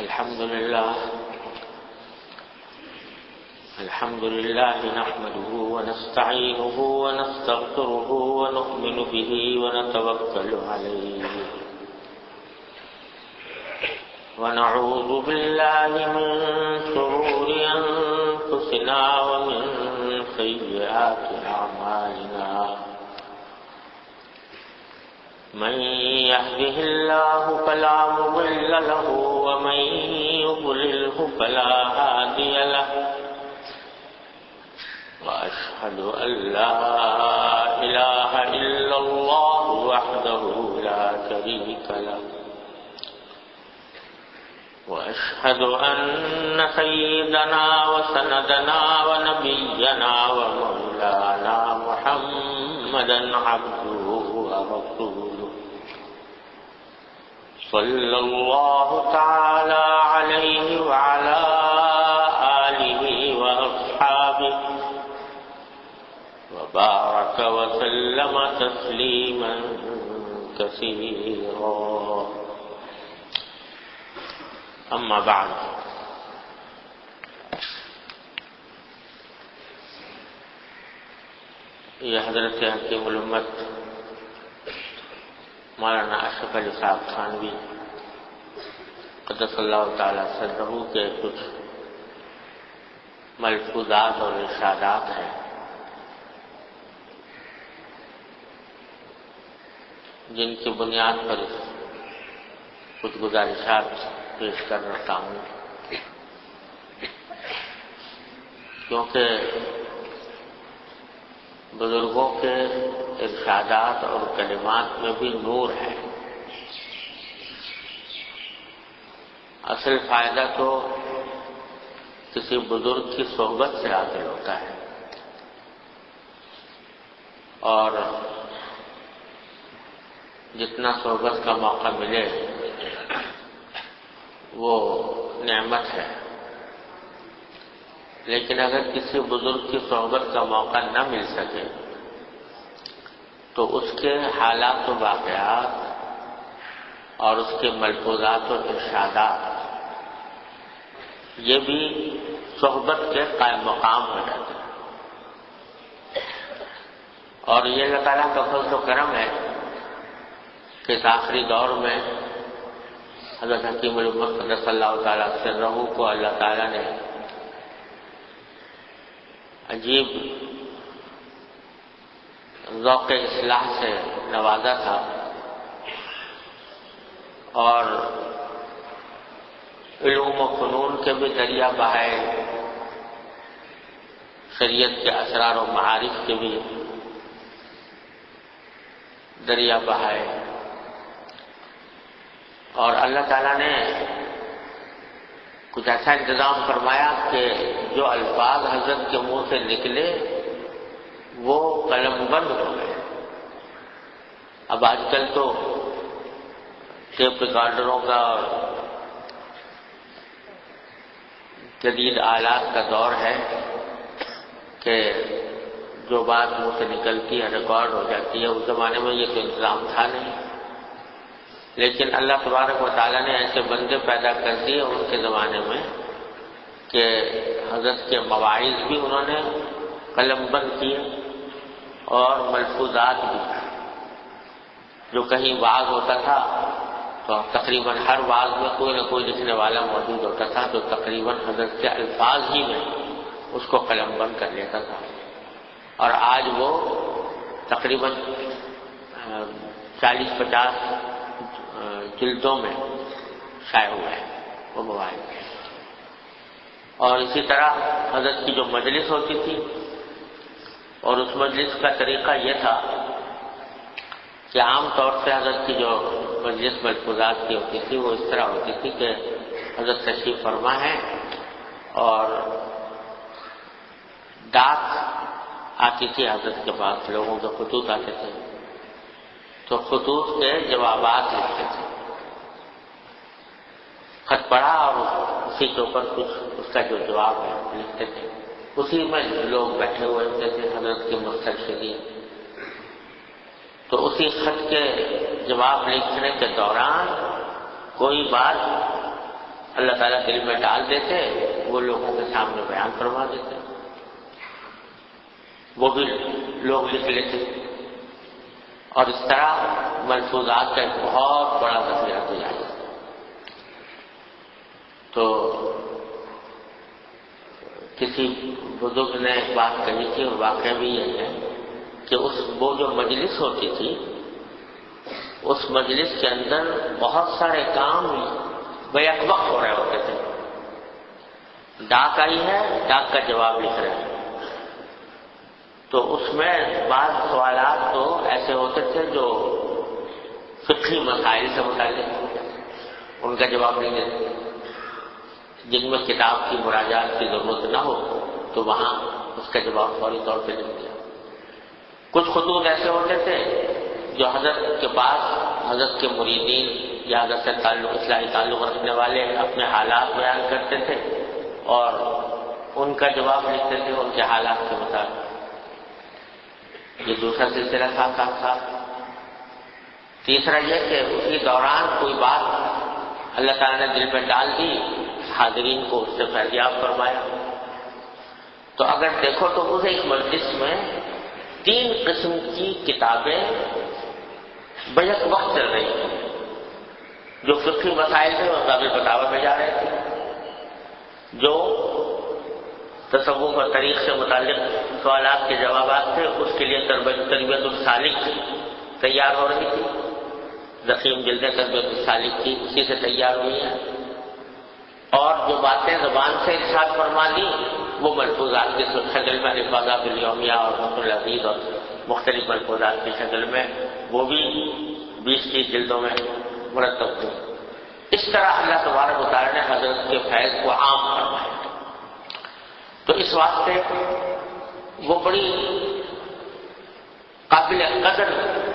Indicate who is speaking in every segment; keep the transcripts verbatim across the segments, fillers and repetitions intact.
Speaker 1: الحمد لله الحمد لله نحمده ونستعينه ونستغفره ونؤمن به ونتوكل عليه ونعوذ بالله من شرور أنفسنا ومن سيئات أعمالنا من يهده الله فلا مضل له ومن يضلله فلا هادي له وأشهد أن لا إله إلا الله وحده لا شريك له وأشهد أن سيدنا وسندنا ونبينا ومولانا محمدا عبده ورسوله صلى الله تعالى عليه وعلى آله وأصحابه وبارك وسلم تسليما كثيرا أما بعد یہ حضرت حکیم الامت مولانا اشرف علی صاحب خانوی قدس اللہ تعالی سرہ کے کچھ ملفوظات اور ارشادات ہیں جن کی بنیاد پر کچھ گزارشات پیش کر رہا ہوں، کیونکہ بزرگوں کے ارشادات اور کلمات میں بھی نور ہے۔ اصل فائدہ تو کسی بزرگ کی صحبت سے حاصل ہوتا ہے، اور جتنا صحبت کا موقع ملے وہ نعمت ہے، لیکن اگر کسی بزرگ کی صحبت کا موقع نہ مل سکے تو اس کے حالات و واقعات اور اس کے ملفوظات و ارشادات یہ بھی صحبت کے قائم مقام ہو جاتے ہیں۔ اور یہ اللہ تعالیٰ کا فضل و کرم ہے کہ اس آخری دور میں حضرت حکیم الامت قدس اللہ تعالیٰ سرہ کو اللہ تعالیٰ نے عجیب ذوق اصلاح سے نوازا تھا، اور علوم و فنون کے بھی دریا بہائے، شریعت کے اسرار و معارف کے بھی دریا بہائے، اور اللہ تعالیٰ نے کچھ ایسا انتظام فرمایا کہ جو الفاظ حضرت کے منہ سے نکلے وہ قلم بند ہو گئے۔ اب آج کل تو ٹیپ ریکارڈروں کا اور جدید آلات کا دور ہے کہ جو بات منہ سے نکلتی ہے ریکارڈ ہو جاتی ہے۔ اس زمانے میں یہ تو انتظام تھا نہیں، لیکن اللہ تبارک و تعالیٰ نے ایسے بندے پیدا کر دیے ان کے زمانے میں کہ حضرت کے مواعظ بھی انہوں نے قلم بند کیے، اور ملفوظات بھی۔ جو کہیں وعظ ہوتا تھا تو تقریباً ہر وعظ میں کوئی نہ کوئی لکھنے والا موجود ہوتا تھا، تو تقریباً حضرت کے الفاظ ہی میں اس کو قلم بند کر لیتا تھا، اور آج وہ تقریباً چالیس پچاس جلدوں میں شائع ہوا ہے وہ مواعظ۔ اور اسی طرح حضرت کی جو مجلس ہوتی تھی، اور اس مجلس کا طریقہ یہ تھا کہ عام طور سے حضرت کی جو مجلس ملفوظات کی ہوتی تھی وہ اس طرح ہوتی تھی کہ حضرت تشریف فرما ہے اور ڈاک آتی تھی حضرت کے پاس، لوگوں کے خطوط آتے تھے، تو خطوط کے جوابات لکھتے تھے۔ خط پڑھا اور اسی کے اوپر کچھ اس کا جو جواب ہے لکھتے تھے، اسی میں لوگ بیٹھے ہوئے ہوتے تھے حضرت کے مسترشدین۔ تو اسی خط کے جواب لکھنے کے دوران کوئی بات اللہ تعالیٰ دل میں ڈال دیتے، وہ لوگوں کے سامنے بیان فرما دیتے، وہ بھی لوگ لکھ لیتے، اور اس طرح ملفوظات کا ایک بہت بڑا ذخیرہ تیار ہے۔ تو کسی بزرگ نے ایک بات کہی تھی، اور واقعہ بھی یہ ہے کہ اس وہ جو مجلس ہوتی تھی، اس مجلس کے اندر بہت سارے کام بیک وقت ہو رہے ہوتے تھے۔ ڈاک آئی ہے، ڈاک کا جواب لکھ رہے ہیں، تو اس میں بعض سوالات تو ایسے ہوتے تھے جو فقہی مسائل سے متعلق، ان کا جواب نہیں دیتے، جن میں کتاب کی مراجعات کی ضرورت نہ ہو تو وہاں اس کا جواب فوری طور پہ لکھ دیا۔ کچھ خطوط ایسے ہوتے تھے جو حضرت کے پاس حضرت کے مریدین یا حضرت سے تعلق اصلاحی تعلق رکھنے والے اپنے حالات بیان کرتے تھے اور ان کا جواب لکھتے تھے ان کے حالات کے مطابق۔ یہ دوسرا سلسلہ تھا ساتھ ساتھ۔ تیسرا یہ کہ اسی دوران کوئی بات اللہ تعالیٰ نے دل میں ڈال دی، حاضرین کو اس سے فیضیاب فرمایا۔ تو اگر دیکھو تو اس ایک مجلس میں تین قسم کی کتابیں بیک وقت چل رہی تھیں، جو فقہی مسائل تھے وہ قابل فتاوی میں جا رہے تھے، جو تصوف اور طریق سے متعلق سوالات کے جوابات تھے اس کے لیے تربیت السالک تیار ہو رہی تھی، ضخیم جلدیں تربیت السالک کی اسی سے تیار ہوئی ہیں، اور جو باتیں زبان سے ارشاد فرما دی وہ ملفوظات کی شکل میں الفاظات الیومیہ اور حسن العزیز اور مختلف ملفوظات کی شکل میں وہ بھی بیس تیس جلدوں میں مرتب تھی۔ اس طرح اللہ تبارک و تعالیٰ نے حضرت کے فیض کو عام فرمایا۔ تو اس واسطے وہ بڑی قابل قدر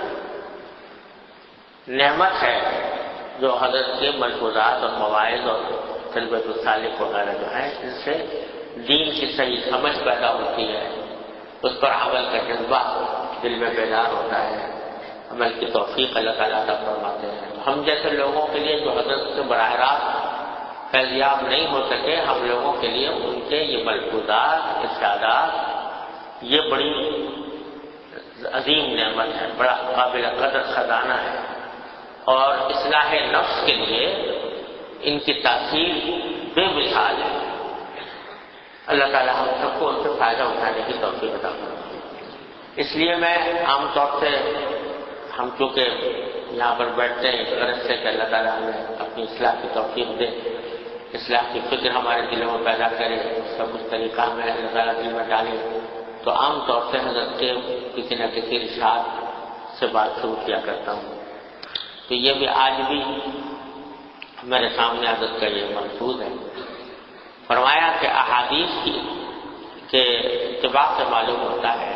Speaker 1: نعمت ہے جو حضرت کے ملفوظات اور مواعظ اور تربیت السالک وغیرہ جو ہے اس سے دین کی صحیح سمجھ پیدا ہوتی ہے، اس پر عمل کا جذبہ دل میں بیدار ہوتا ہے، عمل کی توفیق اللہ تعالیٰ عطا فرماتے ہیں۔ ہم جیسے لوگوں کے لیے جو حضرت سے براہ راست فیضیاب نہیں ہو سکے، ہم لوگوں کے لیے ان کے یہ ملفوظات ارشادات یہ بڑی عظیم نعمت ہے، بڑا قابل قدر خزانہ ہے، اور اصلاح نفس کے لیے ان کی تاثیر بے مثال ہے۔ اللہ تعالیٰ ہم سب کو ان سے فائدہ اٹھانے کی توفیق عطا فرمائے۔ اس لیے میں عام طور سے ہم چونکہ یہاں پر بیٹھتے ہیں اس غرض سے کہ اللہ تعالیٰ ہمیں اپنی اصلاح کی توفیق دے، اصلاح کی فکر ہمارے دلوں میں پیدا کرے، اس کا کچھ طریقہ ہمیں اللہ تعالیٰ دل میں ڈالے، تو عام طور سے حضرت کے کسی نہ کسی ارشاد سے بات شروع کیا کرتا ہوں۔ تو یہ بھی آج بھی میرے سامنے حضرت کا یہ ملفوظ ہے۔ فرمایا کہ احادیث کی کے اتباع سے معلوم ہوتا ہے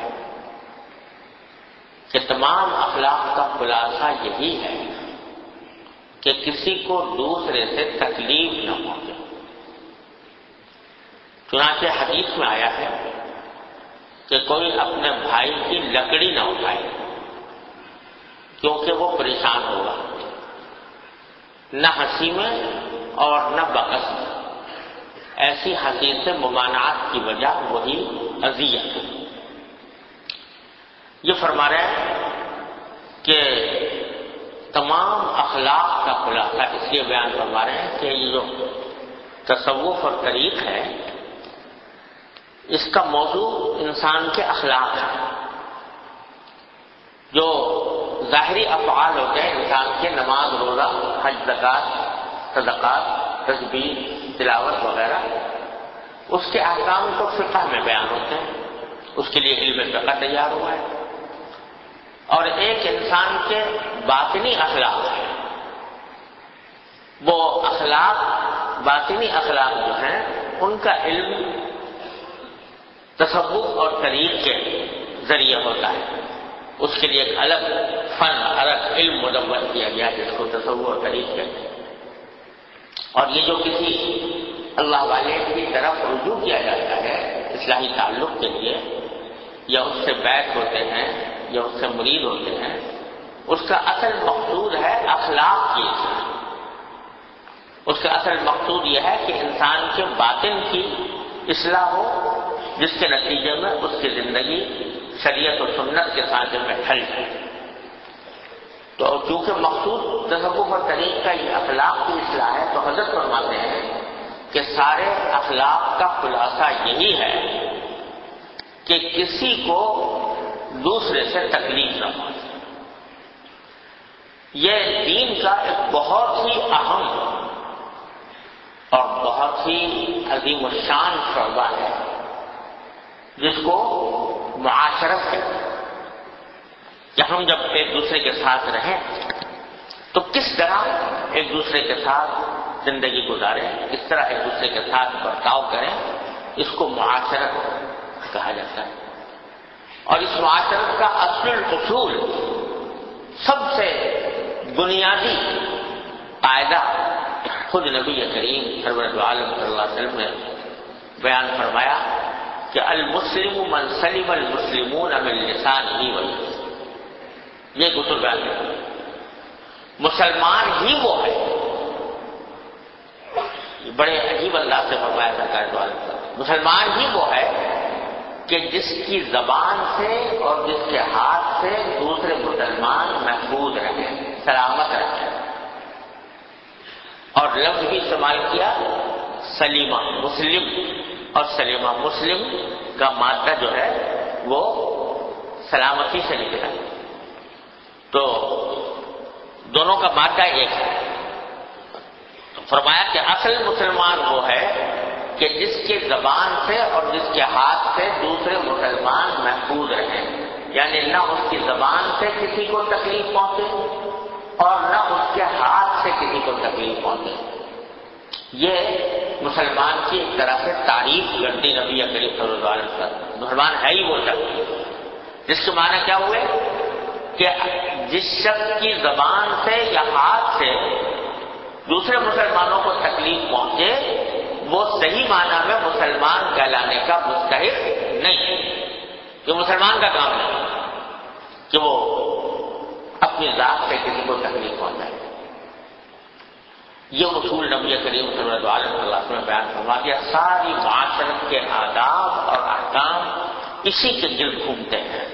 Speaker 1: کہ تمام اخلاق کا خلاصہ یہی ہے کہ کسی کو دوسرے سے تکلیف نہ پہنچے۔ چنانچہ حدیث میں آیا ہے کہ کوئی اپنے بھائی کی لکڑی نہ اٹھائے کیونکہ وہ پریشان ہوگا، نہ ہنسی میں اور نہ بکس میں۔ ایسی ہنسی سے ممانعت کی وجہ وہی اذیت ہے۔ یہ فرما رہے ہیں کہ تمام اخلاق کا خلاصہ اس لیے بیان فرما رہے ہیں کہ یہ جو تصوف اور طریق ہے اس کا موضوع انسان کے اخلاق ہے، جو ظاہری افعال ہوتے ہیں انسان کے، نماز، روزہ، حج، زکوٰۃ، صدقات، تسبیح، تلاوت وغیرہ، اس کے احکام تو فقہ میں بیان ہوتے ہیں، اس کے لیے علم فقہ تیار ہوا ہے۔ اور ایک انسان کے باطنی اخلاق ہے، وہ اخلاق باطنی اخلاق جو ہیں ان کا علم تصوف اور طریق کے ذریعے ہوتا ہے، اس کے لیے ایک الگ فن، الگ علم مدور کیا گیا جس کو تصوف اور طریق کہتے ہیں۔ اور یہ جو کسی اللہ والے کی طرف رجوع کیا جاتا ہے اصلاحی تعلق کے لیے، یا اس سے بیعت ہوتے ہیں یا اس سے مرید ہوتے ہیں، اس کا اصل مقصود ہے اخلاق کی اصلاح۔ اس کا اصل مقصود یہ ہے کہ انسان کے باطن کی اصلاح ہو، جس کے نتیجے میں اس کی زندگی شریعت و سنت کے سانچے میں ڈھل جائے۔ تو چونکہ مقصود تصوف اور طریق کا یہ اخلاق کی اصلاح ہے، تو حضرت فرماتے ہیں کہ سارے اخلاق کا خلاصہ یہی ہے کہ کسی کو دوسرے سے تکلیف نہ پہنچے۔ یہ دین کا ایک بہت ہی اہم اور بہت ہی عظیم الشان شعبہ ہے، جس کو معاشرت کہتے ہیں، کہ ہم جب ایک دوسرے کے ساتھ رہیں تو کس طرح ایک دوسرے کے ساتھ زندگی گزاریں، کس طرح ایک دوسرے کے ساتھ برتاؤ کریں، اس کو معاشرت کہا جاتا ہے۔ اور اس معاشرت کا اصل اصول، سب سے بنیادی قاعدہ خود نبی کریم سرور عالم صلی اللہ علیہ وسلم نے بیان فرمایا کہ المسلم من سلم المسلمون من لسانه ویده۔ یہ اصول بیان ہے، مسلمان ہی وہ ہے، بڑے عجیب انداز سے فرمایا سرکار دو عالم کا، مسلمان ہی وہ ہے کہ جس کی زبان سے اور جس کے ہاتھ سے دوسرے مسلمان محفوظ رہیں، سلامت رہیں۔ اور لفظ بھی استعمال کیا سلیمہ، مسلم اور سلیمہ، مسلم کا مادہ جو ہے وہ سلامتی سے نکلا، تو دونوں کا مادہ ایک ہے۔ تو فرمایا کہ اصل مسلمان وہ ہے کہ جس کے زبان سے اور جس کے ہاتھ سے دوسرے مسلمان محفوظ رہیں، یعنی نہ اس کی زبان سے کسی کو تکلیف پہنچے اور نہ اس کے ہاتھ سے کسی کو تکلیف پہنچے۔ یہ مسلمان کی ایک طرح سے تعریف کرتی نبی کریم صلی اللہ علیہ وسلم، مسلمان ہے ہی وہ شخص جس کے معنی کیا ہوئے کہ جس شخص کی زبان سے یا ہاتھ سے دوسرے مسلمانوں کو تکلیف پہنچے، وہ صحیح معنی میں مسلمان کہلانے کا مستحق نہیں، یہ مسلمان کا کام نہیں کہ وہ اپنی ذات سے کسی کو تکلیف پہنچائے۔ یہ اصول نبی کریم صلی اللہ علیہ وسلم نے بیان فرما دیا۔ ساری معاشرت کے آداب اور احکام اسی کے گرد گھومتے ہیں،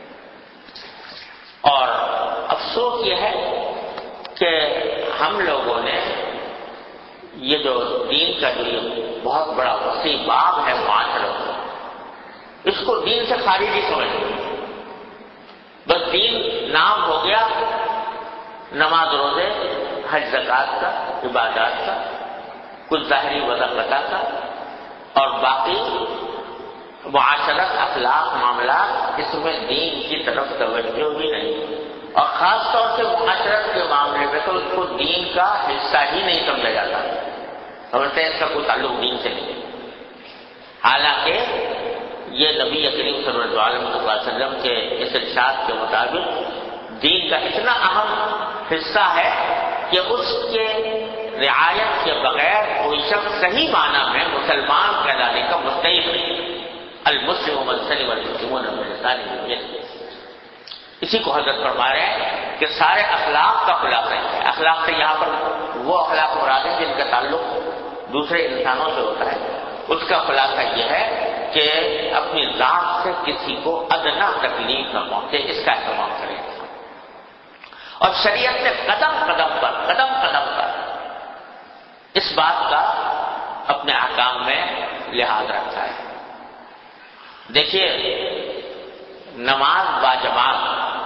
Speaker 1: اور افسوس یہ ہے کہ ہم لوگوں نے یہ جو دین کا جو یہ بہت بڑا وسیع باب ہے معاشرت، اس کو دین سے خارج ہی سمجھ لیا۔ بس دین نام ہو گیا نماز، روزے، حج، زکوٰۃ کا، عبادات کا، کچھ ظاہری وضاحت کا، اور باقی معاشرت، اخلاق، معاملات، اس میں دین کی طرف توجہ بھی نہیں، اور خاص طور سے معاشرت کے معاملے میں تو اس کو دین کا حصہ ہی نہیں سمجھا جاتا، سمجھتے ہیں اس کا کوئی تعلق دین سے نہیں۔ حالانکہ یہ نبی کریم صلی اللہ علیہ وسلم کے اس ارشاد کے مطابق دین کا اتنا اہم حصہ ہے کہ اس کے رعایت کے بغیر کوئی شخص صحیح معنی میں مسلمان کہلانے کا مستحق نہیں۔ المسلم من سلم المسلمون من لسانه ویده، اسی کو حضرت فرما رہے ہیں کہ سارے اخلاق کا خلاصہ ہے۔ اخلاق سے یہاں پر وہ اخلاق مراد ہیں جن کا تعلق دوسرے انسانوں سے ہوتا ہے، اس کا خلاصہ یہ ہے کہ اپنی ذات سے کسی کو ادنا تکلیف نہ پہنچے، اس کا اہتمام کریں۔ اور شریعت نے قدم قدم پر قدم قدم پر اس بات کا اپنے احکام میں لحاظ رکھا ہے۔ دیکھیے، نماز باجماعت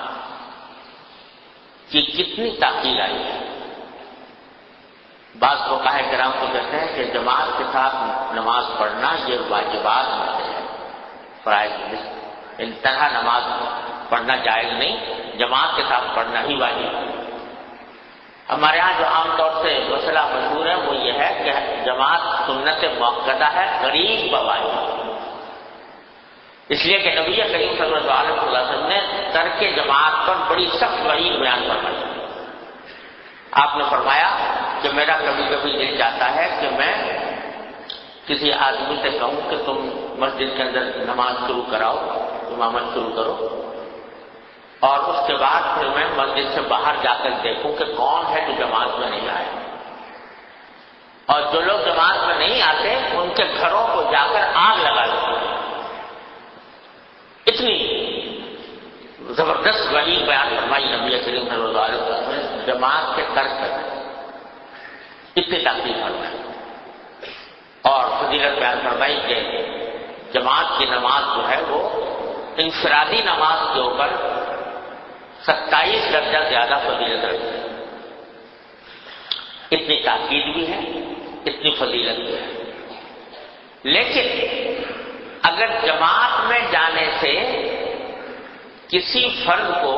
Speaker 1: کی کتنی تاکید آئی ہے۔ بعض فقہاء کرام کو کہتے ہیں کہ جماعت کے ساتھ نماز پڑھنا یہ واجبات میں سے ہے، فرائض میں انتہا نماز پڑھنا جائز نہیں، جماعت کے ساتھ پڑھنا ہی واجب ہے۔ ہمارے ہاں جو عام طور سے مسئلہ مشہور ہے وہ یہ ہے کہ جماعت سنت موقتہ ہے، غریب بواجب، اس لیے کہ نبی کریم صلی اللہ علیہ وسلم نے ترک جماعت پر بڑی سخت وعید بیان فرمائی۔ آپ نے فرمایا کہ میرا کبھی کبھی دل چاہتا ہے کہ میں کسی آدمی سے کہوں کہ تم مسجد کے اندر نماز شروع کراؤ، امامت شروع کرو، اور اس کے بعد پھر میں مسجد سے باہر جا کر دیکھوں کہ کون ہے جو جماعت میں نہیں آئے۔ کے گھروں کو جا کر آگ لگا دیتے ہیں. اتنی زبردست وحی بیان فرمائی نبی کریم صلی اللہ علیہ وسلم نے جماعت کے ترک کر اتنی تاکید فرمائی اور فضیلت بیان فرمائی کہ جماعت کی نماز جو ہے وہ انفرادی نماز کے اوپر ستائیس درجہ زیادہ فضیلت رکھتی ہے. اتنی تاکید بھی ہے، اتنی فضیلت بھی ہے. لیکن اگر جماعت میں جانے سے کسی فرد کو،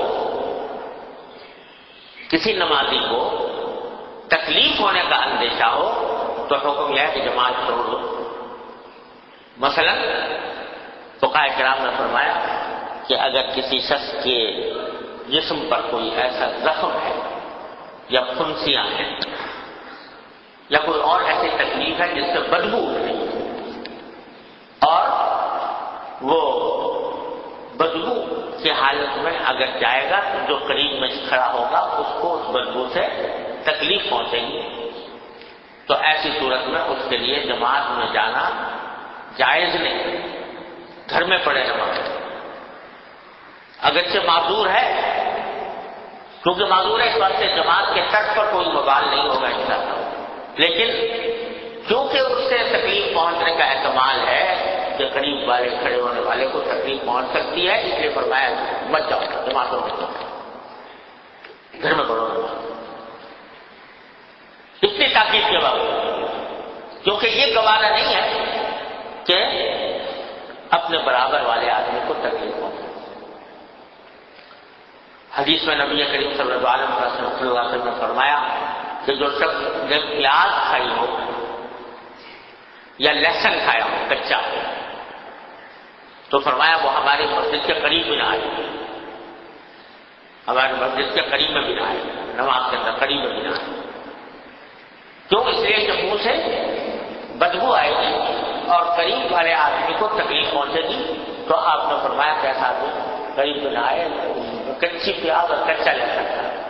Speaker 1: کسی نمازی کو تکلیف ہونے کا اندیشہ ہو تو حکم یہ ہے کہ جماعت چھوڑ دو. مثلا فقہاء کرام نے فرمایا کہ اگر کسی شخص کے جسم پر کوئی ایسا زخم ہے یا پھنسیاں ہیں یا کوئی اور ایسی تکلیف ہے جس سے بدبو اٹھ رہی ہے اور وہ بدبو کی حالت میں اگر جائے گا تو جو قریب میں کھڑا ہوگا اس کو اس بدبو سے تکلیف پہنچے گی، تو ایسی صورت میں اس کے لیے جماعت میں جانا جائز نہیں، گھر میں پڑے نماز. اگرچہ معذور ہے، کیونکہ معذور ہے اس وقت سے جماعت کے ترک پر کوئی وبال نہیں ہوگا انشاءاللہ، لیکن کیونکہ اس سے تکلیف پہنچنے کا احتمال ہے کہ قریب والے کھڑے ہونے والے کو تکلیف پہنچ سکتی ہے، اس لیے فرمایا مت جاؤ، جماعت میں جاؤ، گھر میں پڑھو نماز. اتنی تاکید کے باوجود، کیونکہ یہ گوارا نہیں ہے کہ اپنے برابر والے آدمی کو تکلیف پہنچے. حدیث میں نبی کریم صلی اللہ علیہ وسلم نے فرمایا کہ جو شخص نے پیاز کھائی ہو یا لہسن کھایا ہو کچا، تو فرمایا وہ ہماری مسجد کے قریب بھی نہ آئے، ہماری مسجد کے قریب میں بھی نہ آئے، نماز کے اندر قریب میں بھی نہ آئے. کیوں؟ اس لیے کہ منہ سے بدبو آئے گی اور قریب والے آدمی کو تکلیف پہنچے گی. تو آپ نے فرمایا کہ ایسا آدمی قریب میں نہ آئے، کچی پیاز اور کچا لے سکتا ہے.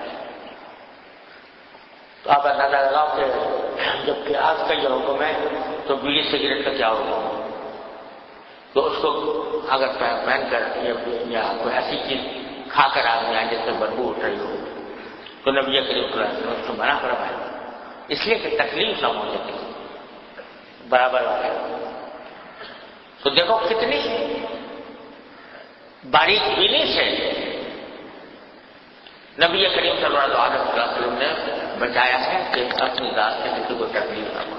Speaker 1: تو آپ اندازہ لگاؤ کہ جب پیاز کا یہ حکم ہے تو بیڑی سگریٹ کا کیا حکم ہے. تو اس کو اگر پہن کر یا کوئی ایسی چیز کھا کر آدمی آئے جس سے بدبو اٹھ رہی ہو تو نبی کریم صلی اللہ علیہ وسلم اس کو منع فرمایا، اس لیے کہ تکلیف نہ ہو سکے برابر والا. تو دیکھو کتنی باریک بینی سے نبی کریم صلی اللہ علیہ وسلم نے بچایا ہے کہ اپنی ذات سے کسی کو تکلیف نہ ہو.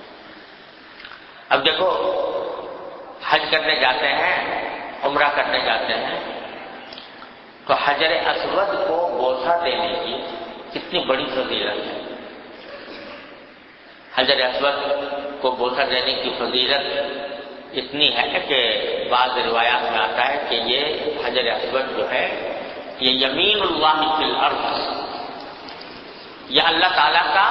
Speaker 1: اب دیکھو حج کرنے جاتے ہیں، عمرہ کرنے جاتے ہیں، تو حجر اسود کو بوسہ دینے کی کتنی بڑی فضیلت ہے. حجر اسود کو بوسہ دینے کی فضیلت اتنی ہے کہ بعض روایات میں آتا ہے کہ یہ حجر اسود جو ہے یہ یمین اللہ فی الارض، یہ اللہ تعالیٰ کا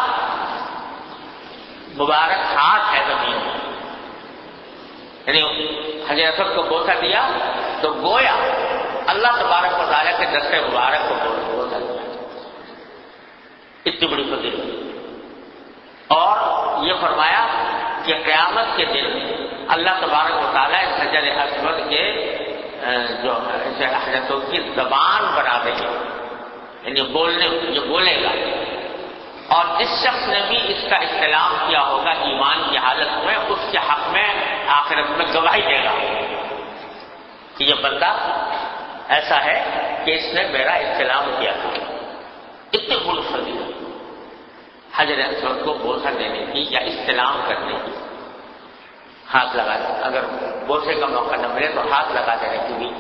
Speaker 1: مبارک ہاتھ ہے زمین میں. یعنی حجر اسود کو بوسہ دیا تو گویا اللہ تبارک و تعالیٰ کے دست مبارک کو بوسہ دیا. اتنی بڑی فضیلت. اور یہ فرمایا کہ قیامت کے دن اللہ تبارک و تعالیٰ اس حجر اسود کے جو حجروں کی زبان بنا دے گا، یعنی بولنے یہ بولے گا. اور جس شخص نے بھی اس کا استعلام کیا ہوگا ایمان کی حالت میں، اس کے حق میں آخرت میں گواہی دے گا کہ یہ بندہ ایسا ہے کہ اس نے میرا استعلام کیا تھا. اتنی بڑی فضیلت حجر اسود کو بوسہ دینے کی یا استعلام کرنے کی، ہاتھ لگا دیں. اگر بوسے کا موقع نہ ملے تو ہاتھ لگا دینے کی بھی،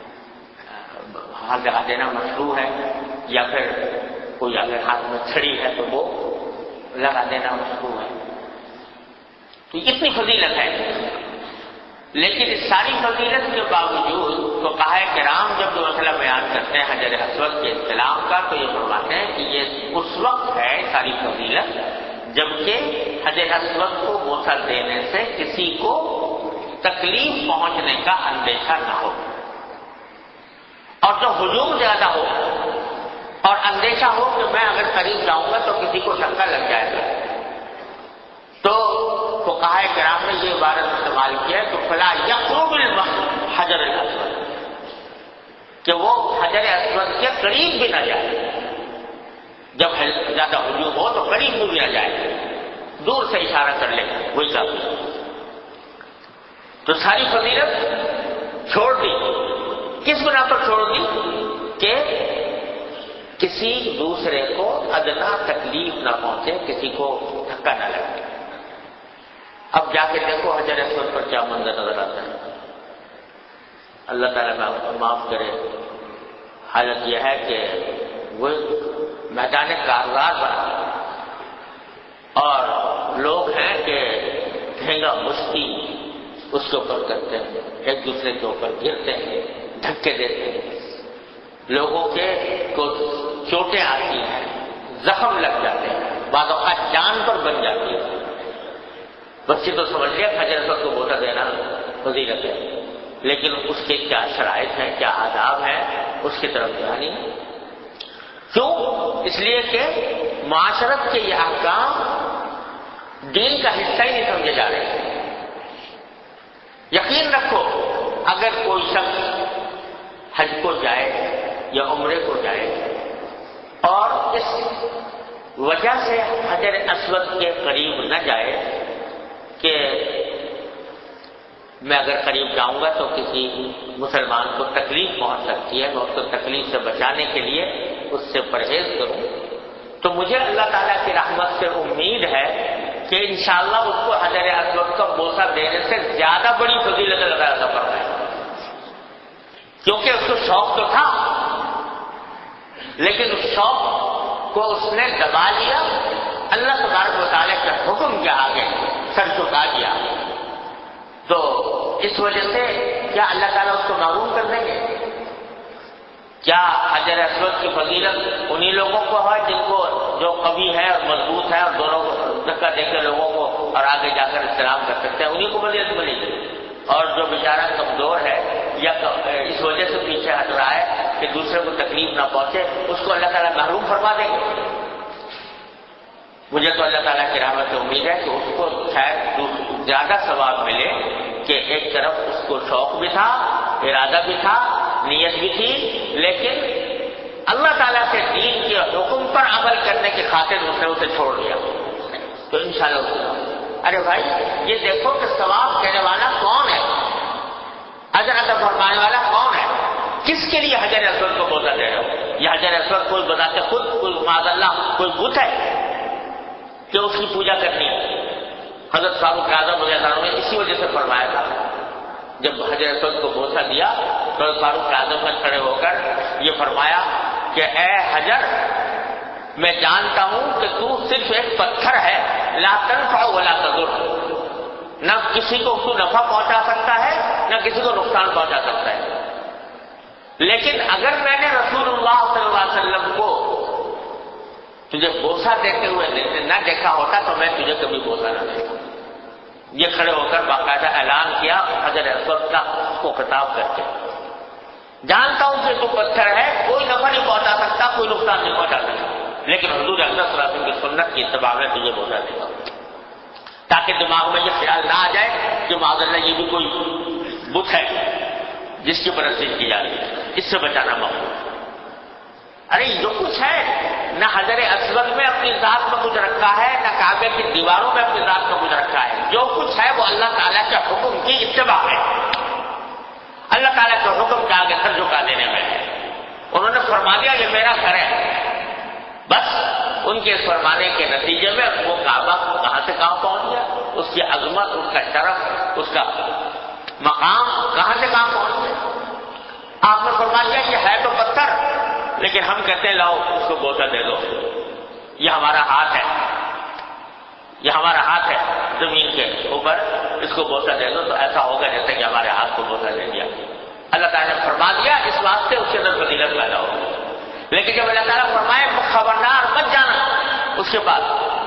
Speaker 1: ہاتھ لگا دینا مشروع ہے. یا پھر کوئی اگر ہاتھ میں چھڑی ہے تو وہ لگا دینا مشروع ہے. تو اتنی فضیلت ہے. لیکن اس ساری فضیلت کے باوجود فقہائے کرام جب جو مسئلہ بیان کرتے ہیں حجر اسود کے استعلام کا تو یہ فرماتے ہیں کہ یہ اس وقت ہے ساری فضیلت جبکہ حجر اسود کو بوسہ دینے سے کسی کو تکلیف پہنچنے کا اندیشہ نہ ہو. اور جو ہجوم زیادہ ہو اور اندیشہ ہو کہ میں اگر قریب جاؤں گا تو کسی کو دھکا لگ جائے گا، تو فقہائے کرام نے یہ عبارت استعمال کیا ہے کہ فلا یقرب الحجر الاسود، کہ وہ حجر اسود کے قریب بھی نہ جائے، جب زیادہ ہجوم ہو تو قریب بھی نہ جائے، دور سے اشارہ کر لے وہی کافی۔ تو ساری فضیلت چھوڑ دی، کس بنا پر چھوڑ دی؟ کہ کسی دوسرے کو ادنا تکلیف نہ پہنچے، کسی کو دھکا نہ لگے۔ اب جا کے دیکھو حجر اسود پر کیا منظر نظر آتا ہے۔ اللہ تعالیٰ معاف کرے، حالت یہ ہے کہ وہ میدان کارزار بنا اور لوگ ہیں کہ ٹھینگا مشتی اس کے اوپر کرتے ہیں، ایک دوسرے کے اوپر گرتے ہیں، دھکے دیتے ہیں، لوگوں کے کو چوٹیں آتی ہیں، زخم لگ جاتے ہیں، بعض اوقات جان پر بن جاتی ہے۔ بچے تو سمجھ لیا حجر اسود کو بوسہ دینا فضیلت ہے، لیکن اس کے کیا شرائط ہیں، کیا آداب ہیں، اس کی طرف دھیان نہیں۔ کیوں؟ اس لیے کہ معاشرت کے یہ احکام دین کا حصہ ہی نہیں سمجھے جا رہے ہیں۔ یقین رکھو، اگر کوئی شخص حج کو جائے یا عمرے کو جائے اور اس وجہ سے حجر اسود کے قریب نہ جائے کہ میں اگر قریب جاؤں گا تو کسی مسلمان کو تکلیف پہنچ سکتی ہے، میں اس کو تکلیف سے بچانے کے لیے اس سے پرہیز کروں، تو مجھے اللہ تعالیٰ کی رحمت سے امید ہے کہ انشاءاللہ اس کو حجر اسود کا بوسہ دینے سے زیادہ بڑی فضیلت اللہ تعالیٰ عطا فرمائے، کیونکہ اس کو شوق تو تھا، لیکن اس شوق کو اس نے دبا لیا، اللہ تبارک و تعالیٰ کے حکم کے آگے سر جھکا دیا، تو اس وجہ سے کیا اللہ تعالیٰ اس کو معروف کر دیں گے؟ کیا حجر اسود کی فضیلت انہی لوگوں کو ہے جن کو جو قوی ہے اور مضبوط ہے اور دونوں کو دھکا دے کے لوگوں کو اور آگے جا کر استعلام کر سکتے ہیں، انہی کو فضیلت ملے گی؟ اور جو بیچارہ کمزور ہے یا اس وجہ سے پیچھے ہٹ رہا ہے کہ دوسرے کو تکلیف نہ پہنچے، اس کو اللہ تعالیٰ محروم فرما دیں گے؟ مجھے تو اللہ تعالیٰ کی رحمت سے امید ہے کہ اس کو شاید زیادہ ثواب ملے کہ ایک طرف اس کو شوق بھی تھا، ارادہ بھی تھا، نیت بھی تھی، لیکن اللہ تعالیٰ کے دین کے حکم پر عمل کرنے کی خاطر اس نے اسے چھوڑ دیا، تو انشاءاللہ۔ ارے بھائی یہ دیکھو کہ ثواب دینے والا کون ہے، اجر عطا فرمانے والا کون ہے، کس کے لیے حجر اسود کو بوسہ دے رہے ہو؟ یہ حجر اسود کوئی بذات خود کوئی معاذ اللہ کوئی بت ہے کہ اس کی پوجا کرنی ہے؟ حضرت فاروق اعظم رضی اللہ عنہ نے اسی وجہ سے فرمایا تھا، جب حجر اسود کو بوسہ دیا تو حضرت فاروق اعظم نے کھڑے ہو کر یہ فرمایا کہ اے حجر، میں جانتا ہوں کہ تو صرف ایک پتھر ہے، لا تنفع ولا تضر، نہ کسی کو تو نفع پہنچا سکتا ہے نہ کسی کو نقصان پہنچا سکتا ہے، لیکن اگر میں نے رسول اللہ صلی اللہ علیہ وسلم کو تجھے بوسہ دیتے ہوئے نہ دیکھا ہوتا تو میں تجھے کبھی بوسہ نہ دیتا۔ یہ کھڑے ہو کر باقاعدہ اعلان کیا حجر اسود کا کو خطاب کر کے، جانتا ہوں کہ تو پتھر ہے، کوئی نفع نہیں پہنچا سکتا، کوئی نقصان نہیں پہنچا سکتا، لیکن حضور اکرم صلی اللہ علیہ وسلم کی سنت کی اتباع میں تجھے بوسہ دیتا ہوں، تاکہ دماغ میں یہ خیال نہ آ جائے کہ معاذ اللہ یہ بھی کوئی بت ہے جس کی پرستش کی جا رہی ہے، اس سے بچانا مقصود۔ ارے جو کچھ ہے، نہ حجر اسود میں اپنی ذات میں کچھ رکھا ہے، نہ کعبے کی دیواروں میں اپنی ذات میں کچھ رکھا ہے، جو کچھ ہے وہ اللہ تعالیٰ کے حکم کی اتباع ہے، اللہ تعالیٰ کے حکم کے آگے سر جھکا دینے میں ہے۔ انہوں نے فرما دیا یہ میرا گھر ہے، بس ان کے فرمانے کے نتیجے میں وہ کعبہ کہاں سے کہاں پہنچ گیا، اس کی عظمت، اس کا شرف، اس کا مقام کہاں سے کہاں پہنچ گیا۔ آپ نے فرما دیا یہ ہے تو پتھر، لیکن ہم کہتے ہیں لاؤ اس کو بوسہ دے دو، یہ ہمارا ہاتھ ہے، یہ ہمارا ہاتھ ہے زمین کے اوپر، اس کو بوسہ دے دو تو ایسا ہوگا جیسے کہ ہمارے ہاتھ کو بوسہ دے دیا۔ اللہ تعالیٰ نے فرما دیا، اس واسطے اس کے اندر فضیلت پیدا ہوگی، لیکن جب اللہ تعالیٰ فرمائے خبردار مت جانا اس کے بعد،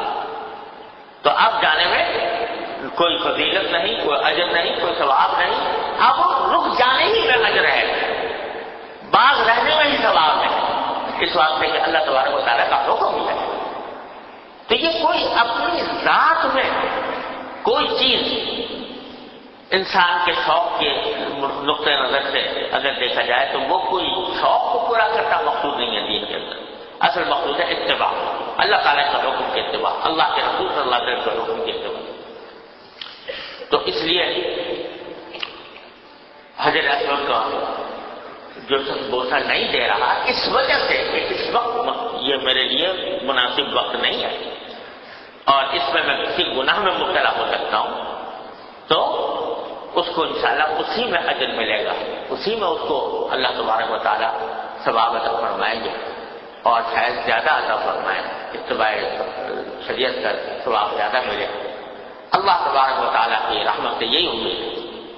Speaker 1: تو اب جانے میں کوئی فضیلت نہیں، کوئی اجر نہیں، کوئی ثواب نہیں، اب رک جانے ہی میں اجر ہے، باز رہنے میں ہی ثواب ہے، اس واسطے کہ اللہ تبارک و تعالیٰ کا حکم ہے۔ تو یہ کوئی اپنی ذات میں کوئی چیز انسان کے شوق کے نقطۂ نظر سے اگر دیکھا جائے تو وہ کوئی شوق کو پورا کرتا مقصود نہیں ہے دین کے اندر. اصل مقصود ہے اتباع، اللہ تعالیٰ کے حکم کے اتباع، اللہ کے رسول صلی اللہ علیہ وسلم کے حکم کے اتباع. تو اس لیے حجر اسود کا جو شخص بوسہ نہیں دے رہا اس وجہ سے کہ اس وقت یہ میرے لیے مناسب وقت نہیں ہے اور اس میں میں کسی گناہ میں مبتلا ہو سکتا ہوں، تو اس کو انشاءاللہ اسی میں اجر ملے گا، اسی میں اس کو اللہ تبارک و تعالیٰ ثواب عطا فرمائیں گے اور شاید زیادہ عطا فرمائیں، اتباع شریعت کا ثواب زیادہ ملے. اللہ تبارک و تعالیٰ کی رحمت سے یہی امید ہے.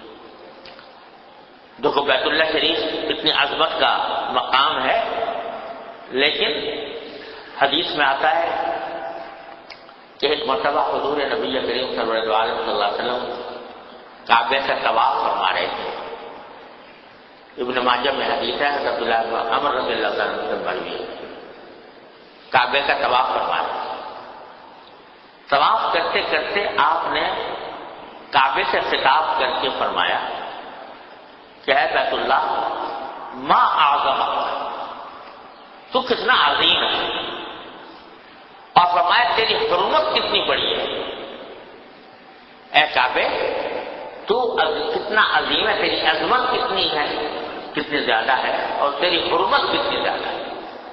Speaker 1: دیکھو بیت اللہ شریف اتنی عظمت کا مقام ہے، لیکن حدیث میں آتا ہے کہ ایک مرتبہ حضور نبی کریم صلی اللہ علیہ وسلم کعبے سے طواف فرما رہے تھے. ابن ماجہ میں حدیث ہے، حضرت عبداللہ بن عمر رضی اللہ عنہ سے مروی ہے. کعبے کا طواف فرما رہے تھے. طواف کرتے کرتے آپ نے کعبے سے خطاب کر کے فرمایا کہ اے بیت اللہ ما اعظمک، تو کتنا عظیم ہے، اور فرمایا تیری حرمت کتنی بڑی ہے. اے کعبے تو کتنا عظیم ہے، تیری عظمت کتنی ہے، کتنی زیادہ ہے، اور تیری حرمت کتنی زیادہ ہے.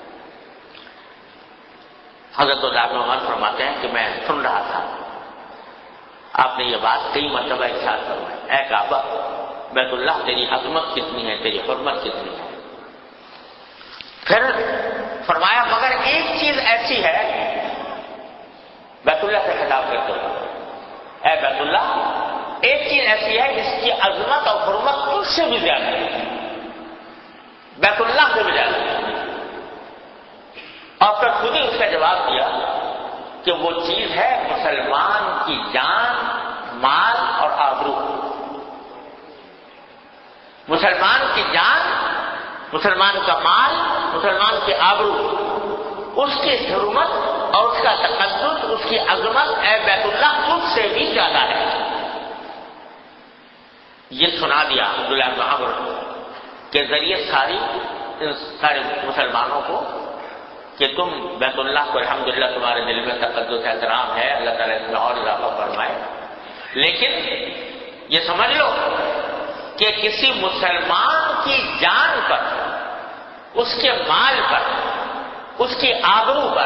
Speaker 1: حضرت عبداللہ بن عمر فرماتے ہیں کہ میں سن رہا تھا، آپ نے یہ بات کئی مرتبہ ارشاد فرمائی، اے کعبہ بیت اللہ تیری عظمت کتنی ہے، تیری حرمت کتنی ہے. پھر فرمایا مگر ایک چیز ایسی ہے، بیت اللہ سے خطاب کرتے ہوئے، اے بیت اللہ ایک چیز ایسی ہے جس کی عظمت اور حرمت تجھ سے بھی زیادہ ہے، بیت اللہ سے بھی زیادہ ہے. اور پھر خود ہی اس کا جواب دیا کہ وہ چیز ہے مسلمان کی جان، مال اور آبرو. مسلمان کی جان، مسلمان کا مال، مسلمان کے آبرو، اس کی حرمت اور اس کا تقدس، اس کی عظمت اے بیت اللہ تجھ سے بھی زیادہ ہے. یہ سنا دیا عبداللہ بن عمر کے ذریعے ساری سارے مسلمانوں کو کہ تم بیت اللہ کو الحمدللہ تمہارے دل میں تقدس احترام ہے، اللہ تعالیٰ اس میں اور اضافہ فرمائے، لیکن یہ سمجھ لو کہ کسی مسلمان کی جان پر، اس کے مال پر، اس کی آبرو پر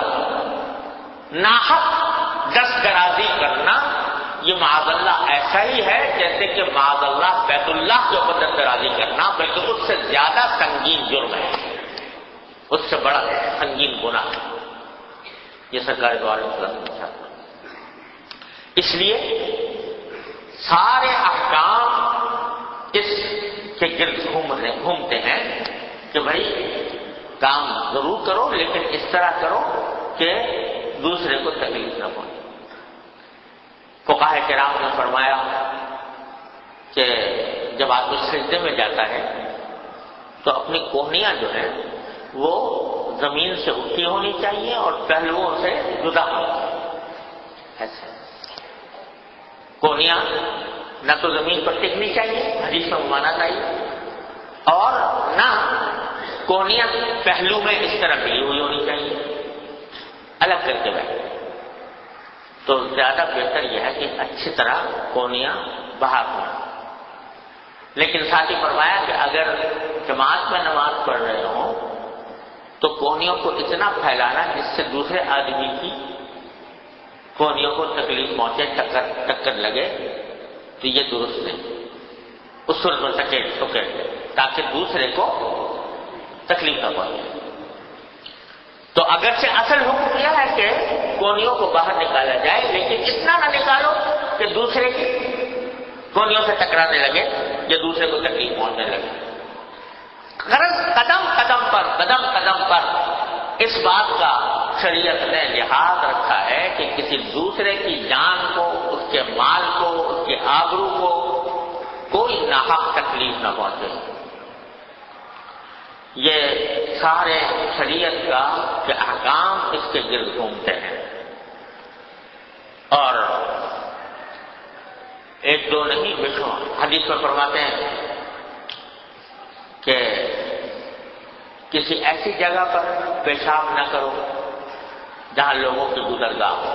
Speaker 1: ناحق دست درازی کرنا یہ معاذ اللہ ایسا ہی ہے جیسے کہ معاذ اللہ بیت اللہ کے اوپر دست درازی کرنا، بلکہ اس سے زیادہ سنگین جرم ہے، اس سے بڑا سنگین گناہ ہے. یہ سرکار دو عالم صلی اللہ علیہ وسلم. اس لیے سارے احکام اس کے گرد گھومتے ہیں کہ بھائی کام ضرور کرو لیکن اس طرح کرو کہ دوسرے کو تکلیف نہ پہنچے. فقہاء کرام نے فرمایا کہ جب آدمی سجدے میں جاتا ہے تو اپنی کوہنیاں جو ہیں وہ زمین سے اٹھی ہونی چاہیے اور پہلوؤں سے جدا ہونی چاہیے. ایسے کوہنیاں نہ تو زمین پر ٹکنی چاہیے، حدیث میں مانا چاہیے، اور نہ کوہنیاں پہلو میں اس طرح ملی ہوئی ہونی چاہیے، الگ کر کے بیٹھے. تو زیادہ بہتر یہ ہے کہ اچھی طرح کوہنیاں باہر ہوں. لیکن ساتھ ہی فرمایا کہ اگر جماعت میں نماز پڑھ رہے ہوں تو کوہنیوں کو اتنا پھیلانا جس سے دوسرے آدمی کی کوہنیوں کو تکلیف پہنچے، ٹکر ٹکر لگے، تو یہ درست نہیں. اس صورت میں سکیٹ سکیٹ تاکہ دوسرے کو تکلیف نہ پہنچے. تو اگرچہ اصل حکم یہ ہے کہ کوہنیوں کو باہر نکالا جائے، لیکن اتنا نہ نکالو کہ دوسرے کی کوہنیوں سے ٹکرانے لگے یا دوسرے کو تکلیف پہنچنے لگے. غرض قدم قدم پر قدم قدم پر اس بات کا شریعت نے لحاظ رکھا ہے کہ کسی دوسرے کی جان کو، اس کے مال کو، اس کے آبرو کو کوئی ناحق تکلیف نہ پہنچے. یہ سارے شریعت کا کہ احکام اس کے گرد گھومتے ہیں. اور ایک دو نہیں بشوں حدیث میں فرماتے ہیں کہ کسی ایسی جگہ پر پیشاب نہ کرو جہاں لوگوں کی گزرگاہ ہو،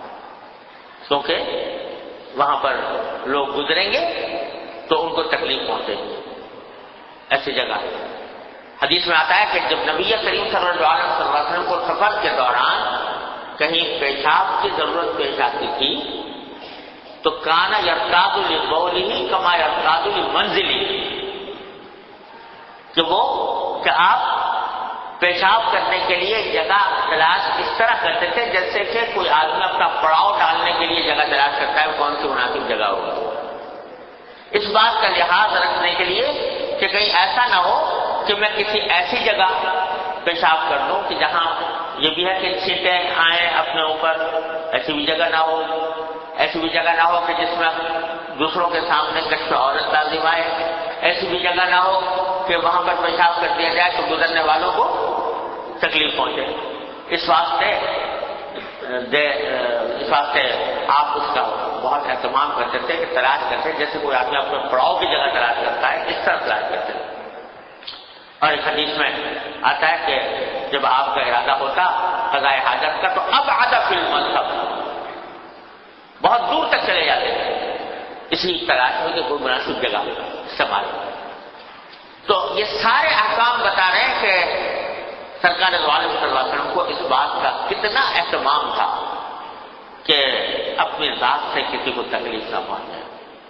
Speaker 1: کیونکہ وہاں پر لوگ گزریں گے تو ان کو تکلیف پہنچے گی، ایسی جگہ ہے۔ حدیث میں آتا ہے کہ جب نبی کریم صلی اللہ علیہ وسلم کو سفر کے دوران کہیں پیشاب کی ضرورت پیش آتی تھی تو کانا یرتاد لبولہ کما یرتاد لمنزلہ، کہ وہ کہ آپ پیشاب کرنے کے لیے جگہ تلاش اس طرح کرتے تھے جیسے کہ کوئی آدمی اپنا پڑاؤ ڈالنے کے لیے جگہ تلاش کرتا ہے کون سی مناسب جگہ ہوگی۔ اس بات کا لحاظ رکھنے کے لیے کہ کہیں ایسا نہ ہو کہ میں کسی ایسی جگہ پیشاب کر دوں کہ جہاں یہ بھی ہے کہ چھینٹیں آئیں اپنے اوپر، ایسی بھی جگہ نہ ہو، ایسی بھی جگہ نہ ہو کہ جس میں دوسروں کے سامنے کشف عورت لازم آئے، ایسی بھی جگہ نہ ہو کہ وہاں پر پیشاب کر دیا جائے تو گزرنے والوں کو تکلیف پہنچے۔ اس واسطے اس واسطے آپ اس کا بہت اہتمام کرتے تھے کہ تلاش کرتے جیسے کوئی آدمی اپنے پڑاؤ کی جگہ تلاش کرتا ہے اس طرح تلاش کرتے تھے۔ اور ایک حدیث میں آتا ہے کہ جب آپ کا ارادہ ہوتا قضاء حاجت کا تو اب آدھا فی المذہب، بہت دور تک چلے جاتے تھے اسی تلاش میں کہ کوئی مناسب جگہ استعمال ہو۔ تو یہ سارے احکام بتا رہے ہیں کہ سرکار دو عالم صلی اللہ علیہ وسلم کو اس بات کا کتنا اہتمام تھا کہ اپنی ذات سے کسی کو تکلیف نہ پہنچے۔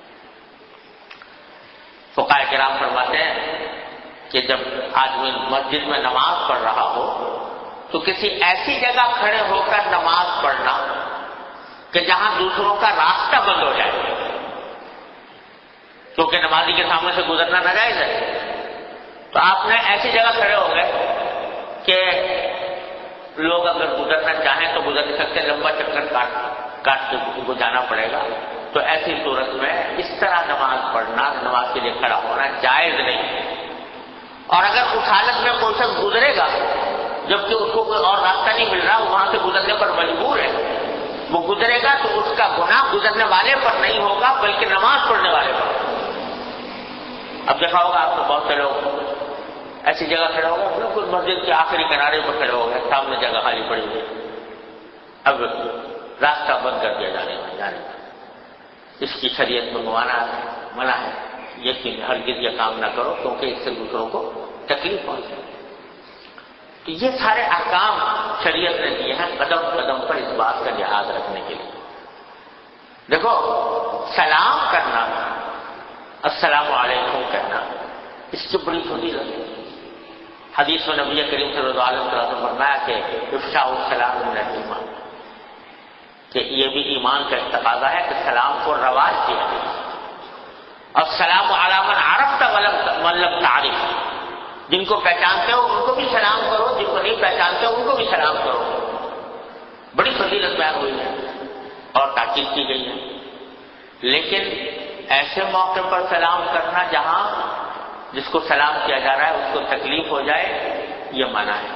Speaker 1: فقہاء کرام فرماتے ہیں کہ جب آدمی مسجد میں نماز پڑھ رہا ہو تو کسی ایسی جگہ کھڑے ہو کر نماز پڑھنا کہ جہاں دوسروں کا راستہ بند ہو جائے، کیونکہ نمازی کے سامنے سے گزرنا ناجائز ہے، تو آپ نے ایسی جگہ کھڑے ہو گئے کہ لوگ اگر گزرنا چاہیں تو گزر نہیں سکتے، لمبا چکر کاٹ کاٹ کے ان کو جانا پڑے گا، تو ایسی صورت میں اس طرح نماز پڑھنا، نماز کے لیے کھڑا ہونا جائز نہیں۔ اور اگر اس حالت میں کوئی شخص گزرے گا جبکہ اس کو کوئی اور راستہ نہیں مل رہا، وہاں سے گزرنے پر مجبور ہے، وہ گزرے گا تو اس کا گناہ گزرنے والے پر نہیں ہوگا بلکہ نماز پڑھنے والے پر۔ اب دیکھا ہوگا آپ کو بہت سے لوگ ایسی جگہ کھڑے ہو گئے، بالکل مسجد کے آخری کنارے پر کھڑے ہو گئے، سامنے جگہ خالی پڑی ہوئی، اب راستہ بند کر دیا جانے کا جانے کا اس کی شریعت میں منع ہے منع ہے یہ کہ ہرگز یہ کام نہ کرو کیونکہ اس سے دوسروں کو تکلیف پہنچے۔ تو یہ سارے احکام شریعت نے دیے ہیں قدم قدم پر اس بات کا لحاظ رکھنے کے لیے۔ دیکھو سلام کرنا، السلام علیکم کہنا، اس کی بڑی فضیلت ہے۔ حدیث میں نبی کریم صلی اللہ علیہ وسلم نے فرمایا کہ افشاء السلام من الایمان، کہ یہ بھی ایمان کا ایک تقاضا ہے کہ سلام کو رواج کیا جائے، اور سلام علی من عرفت ومن لم تعرف، جن کو پہچانتے ہو ان کو بھی سلام کرو، جن کو نہیں پہچانتے ہو ان کو بھی سلام کرو۔ بڑی فضیلت بیان ہوئی ہے اور تاکید کی گئی ہے، لیکن ایسے موقع پر سلام کرنا جہاں جس کو سلام کیا جا رہا ہے اس کو تکلیف ہو جائے، یہ منع ہے۔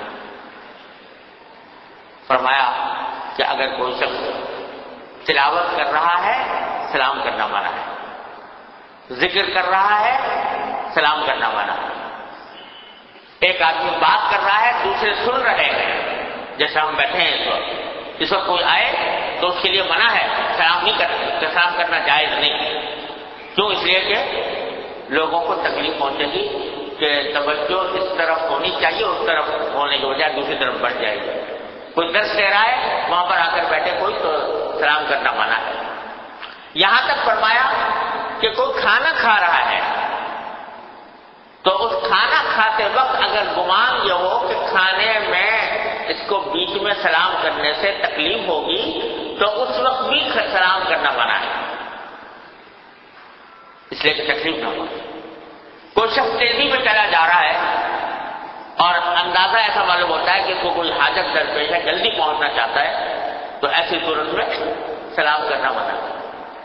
Speaker 1: فرمایا کہ اگر کوئی شخص تلاوت کر رہا ہے سلام کرنا منع ہے، ذکر کر رہا ہے سلام کرنا منع ہے، ایک آدمی بات کر رہا ہے دوسرے سن رہے ہیں، جیسے ہم بیٹھے ہیں اس وقت اس وقت کوئی آئے تو اس کے لیے منع ہے، سلام نہیں کرنا، سلام کرنا جائز نہیں۔ کیوں؟ اس لیے کہ لوگوں کو تکلیف پہنچے گی کہ توجہ اس طرف ہونی چاہیے، اس طرف ہونے کی بجائے دوسری طرف بڑھ جائے گی۔ کوئی درس دے رہا ہے وہاں پر آ کر بیٹھے کوئی تو سلام کرنا منع ہے۔ یہاں تک فرمایا کہ کوئی کھانا کھا رہا ہے تو اس کھانا کھاتے وقت اگر گمان یہ ہو کہ کھانے میں اس کو بیچ میں سلام کرنے سے تکلیف ہوگی تو اس وقت بھی سلام کرنا منع ہے، اس لیے کہ تکلیف نہ ہو۔ کوئی شخص تیزی میں چلا جا رہا ہے اور اندازہ ایسا معلوم ہوتا ہے کہ اس کو کوئی حاجت درپیش ہے، جلدی پہنچنا چاہتا ہے، تو ایسی صورت میں سلام کرنا منع ہے۔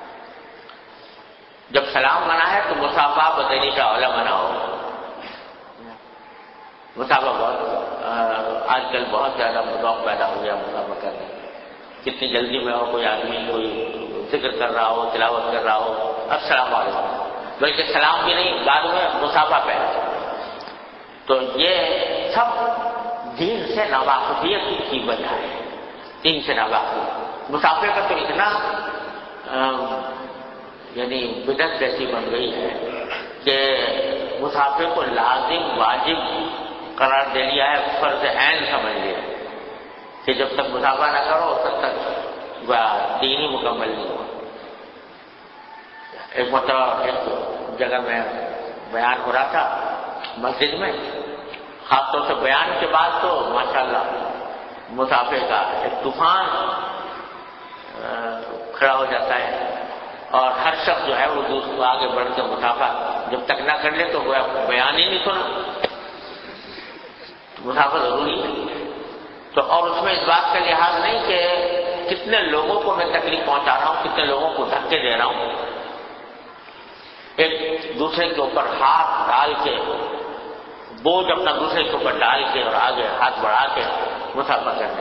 Speaker 1: جب سلام منع ہے تو مصافحہ بدنی کا اولا منع ہو۔ مصافحہ بہت آج کل بہت زیادہ ذوق پیدا ہو گیا مصافحہ کرنے، کتنی جلدی میں ہو کوئی آدمی کوئی ذکر کر رہا ہو، تلاوت کر رہا ہو، السلام علیکم، بلکہ سلام بھی نہیں، بعد میں مصافحہ پہنا. تو یہ سب دین سے ناواقفیت کی وجہ ہے، دین سے ناواقفیت. مصافحے کا تو اتنا یعنی بدعت جیسی بن گئی ہے کہ مصافحے کو لازم واجب قرار دے لیا ہے، فرض عین سمجھ لیا کہ جب تک مصافحہ نہ کرو تب تک دین ہی مکمل نہیں ہوا. ایک مرتبہ ایک جگہ میں بیان ہو رہا تھا مسجد میں، خاص طور سے بیان کے بعد تو ماشاءاللہ مصافحے کا ایک طوفان کھڑا ہو جاتا ہے، اور ہر شخص جو ہے وہ دوسرے کو آگے بڑھ کے مصافحہ جب تک نہ کر لے تو وہ بیان ہی نہیں سنا. مصافحہ ضروری ہے. تو اور اس میں اس بات کا لحاظ نہیں کہ کتنے لوگوں کو میں تکلیف پہنچا رہا ہوں، کتنے لوگوں کو دھکے دے رہا ہوں. ایک دوسرے کے اوپر ہاتھ ڈال کے، بوجھ اپنا دوسرے کے اوپر ڈال کے اور آگے ہاتھ بڑھا کے مصافحہ کرنے.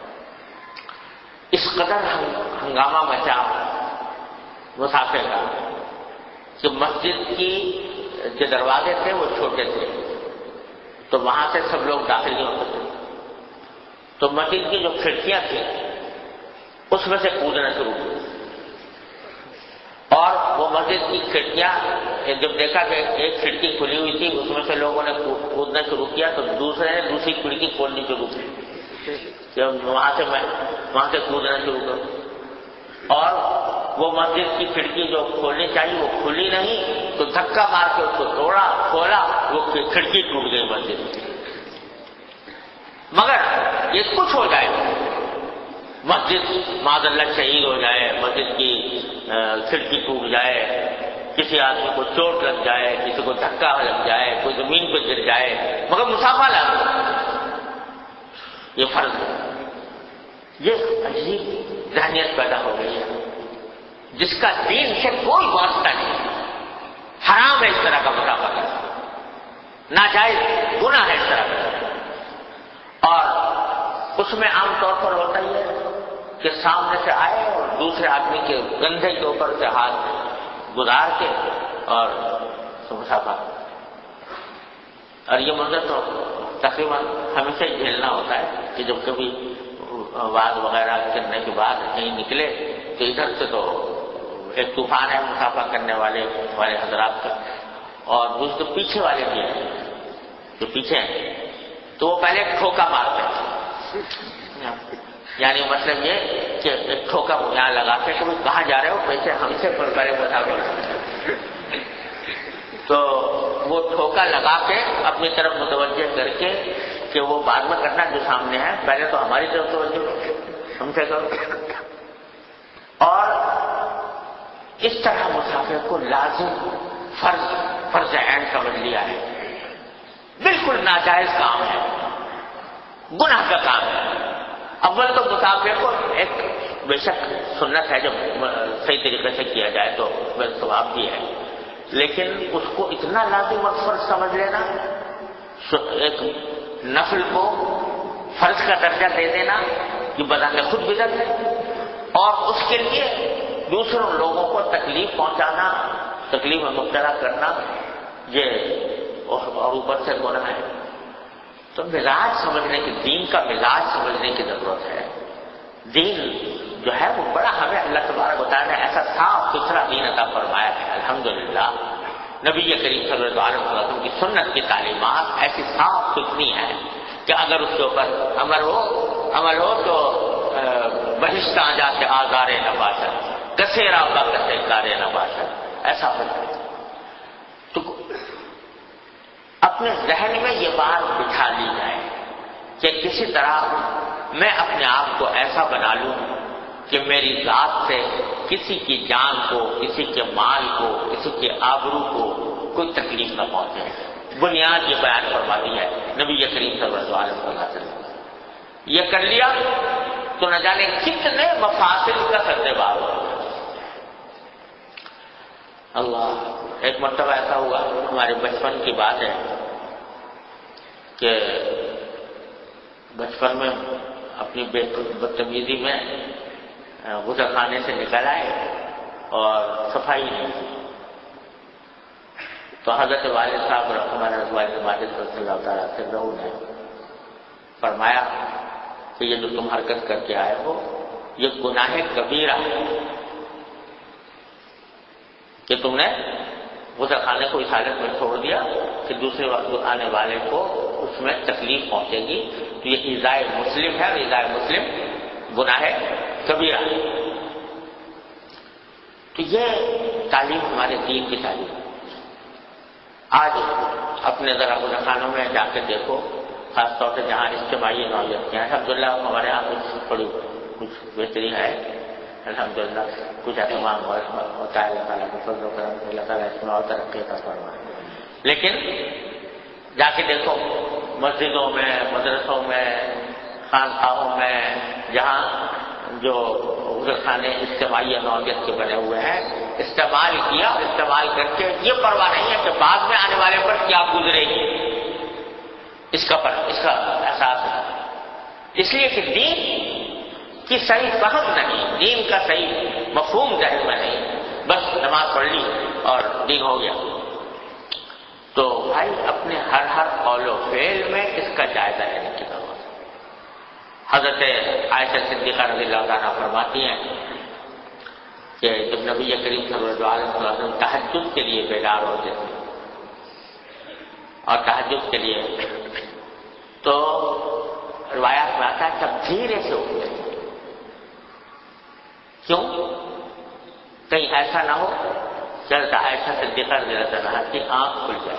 Speaker 1: اس قدر ہنگامہ مچا مصافحے کا کہ مسجد کی جو دروازے تھے وہ چھوٹے تھے، تو وہاں سے سب لوگ داخل نہیں ہو سکتے. تو مسجد کی جو کھڑکیاں تھیں اس میں سے کودنا شروع ہوئی، اور وہ مسجد کی کھڑکیاں جب دیکھا کہ ایک کھڑکی کھلی ہوئی تھی اس میں سے لوگوں نے کودنا شروع کیا تو دوسرے نے دوسری کھڑکی کھولنی شروع کی کہ وہاں سے میں وہاں سے کودنا شروع کروں. اور وہ مسجد کی کھڑکی جو کھولنی چاہیے وہ کھلی نہیں، تو دھکا مار کے اس کو توڑا کھولا، وہ کھڑکی ٹوٹ گئی مسجد کی. مگر یہ کچھ ہو جائے، مسجد معاذ اللہ شہید ہو جائے، مسجد کی کھڑکی ٹوٹ جائے، کسی آدمی کو چوٹ لگ جائے، کسی کو دھکا لگ جائے، کوئی زمین پہ گر جائے، مگر مصافحہ لازم، یہ فرض ہے. یہ عجیب ذہنیت پیدا ہو گئی ہے جس کا دین سے کوئی واسطہ نہیں. حرام ہے اس طرح کا مصافحہ کرنا، ناجائز گناہ ہے اس طرح کا. اور اس میں عام طور پر ہوتا ہی ہے کہ سامنے سے آئے اور دوسرے آدمی کے کندھے کے اوپر سے ہاتھ گزار کے اور مصافحہ. اور یہ منظر تو تقریباً ہمیشہ ہی جھیلنا ہوتا ہے کہ جب کبھی آواز وغیرہ کرنے کے بعد کہیں نکلے تو ادھر سے تو ایک طوفان ہے مصافحہ کرنے والے والے حضرات کا، اور دوسرے پیچھے والے بھی ہیں جو پیچھے ہیں تو وہ پہلے ایک ٹھوکا مارتے ہیں. یعنی مطلب یہ کہ ایک ٹھوکا یہاں لگا کے کہ کہاں جا رہے ہو، پیسے ہم سے پہلے بتا دو. تو وہ ٹھوکا لگا کے اپنی طرف متوجہ کر کے کہ وہ بعد میں کرنا جو سامنے ہے، پہلے تو ہماری طرف توجہ ہم سے کرو. اور اس طرح مصافحے کو لازم فرض فرض عین سمجھ لیا ہے. بالکل ناجائز کام ہے، گناہ کا کام ہے. اول تو مصافحے کو ایک بے شک سنت ہے، جب صحیح طریقے سے کیا جائے تو بے ثواب بھی ہے، لیکن اس کو اتنا لازم اور فرض سمجھ لینا، ایک نفل کو فرض کا درجہ دے دینا، یہ بذات خود بدعت ہے. اور اس کے لیے دوسروں لوگوں کو تکلیف پہنچانا، تکلیف میں مبتلا کرنا، یہ اور اوپر سے گناہ ہے. تو مزاج سمجھنے کی، دین کا مزاج سمجھنے کی ضرورت ہے. دین جو ہے وہ بڑا ہمیں اللہ تبارک و تعالیٰ نے ایسا صاف ستھرا دین عطا فرمایا ہے. الحمدللہ نبی کریم صلی اللہ علیہ وسلم کی سنت کی تعلیمات ایسی صاف ستھری ہیں کہ اگر اس کے اوپر عمل ہو عمل ہو تو بہشت آ جاتے آزار نباشت، کثیرا بکثے کار نباشت، ایسا ہو جائے. تو اپنے ذہن میں یہ بات بٹھا لی جائے کہ کسی طرح میں اپنے آپ کو ایسا بنا لوں کہ میری ذات سے کسی کی جان کو، کسی کے مال کو، کسی کے آبرو کو کوئی تکلیف نہ پہنچے. بنیاد یہ بیان فرماتی ہے نبی کریم صلی اللہ علیہ وسلم. یہ کر لیا تو نہ جانے کتنے مفاسد کا سدے بار ہو. اللہ، ایک مرتبہ ایسا ہوا، ہمارے بچپن کی بات ہے کہ بچپن میں اپنی بدتمیزی میں غسل خانے سے نکل آئے اور صفائی نہیں کی. تو حضرت والد صاحب ہمارے والد ماجد رضی اللہ تعالیٰ عنہ نے فرمایا کہ یہ جو تم حرکت کر کے آئے ہو یہ گناہ کبیرہ ہے کہ تم نے غسل خانے کو اس حالت میں چھوڑ دیا کہ دوسرے آنے والے کو اس میں تکلیف پہنچے گی. تو یہ ایذاء مسلم ہے اور ایذاء مسلم گناہ کبیرہ ہے. تو یہ تعلیم ہمارے دین کی تعلیم ہے. آج اپنے ذرا غسل خانوں میں جا کے دیکھو، خاص طور سے جہاں اجتماعی نوعیت کے ہیں. الحمدللہ ہمارے یہاں کچھ تھوڑی کچھ بہتری ہے الحمدللہ، کچھ اہتمام ہوتا ہے. اللہ تعالیٰ کا فضل و کرم سے اللہ تعالیٰ اس میں اور ترقی کا فرمائے. لیکن جا کے دیکھو مسجدوں میں، مدرسوں میں، خانقاہوں میں، جہاں جو غسل خانے اجتماعی نوعیت کے بنے ہوئے ہیں، استعمال کیا اور استعمال کر کے یہ پرواہ نہیں ہے کہ بعد میں آنے والے پر کیا گزرے گی، اس کا پر اس کا احساس ہے. اس لیے کہ دین کی صحیح فہم نہیں، دین کا صحیح مفہوم ذہن میں نہیں، بس نماز پڑھ لی اور دین ہو گیا. تو بھائی اپنے ہر ہر قول و فعل میں اس کا جائزہ لینے کی ضرورت ہے. حضرت عائشہ صدیقہ رضی اللہ عنہا فرماتی ہیں کہ جب نبی کریم صلی اللہ علیہ وسلم تہجد کے لیے بیدار ہوتے تھے اور تہجد کے لیے تو روایات میں آتا ہے تب دھیرے سے اٹھتے تھے. کیوں؟ کہیں ایسا نہ ہو چلتا عائشہ صدیقہ رضی اللہ عنہا کی آنکھ کھل جائے.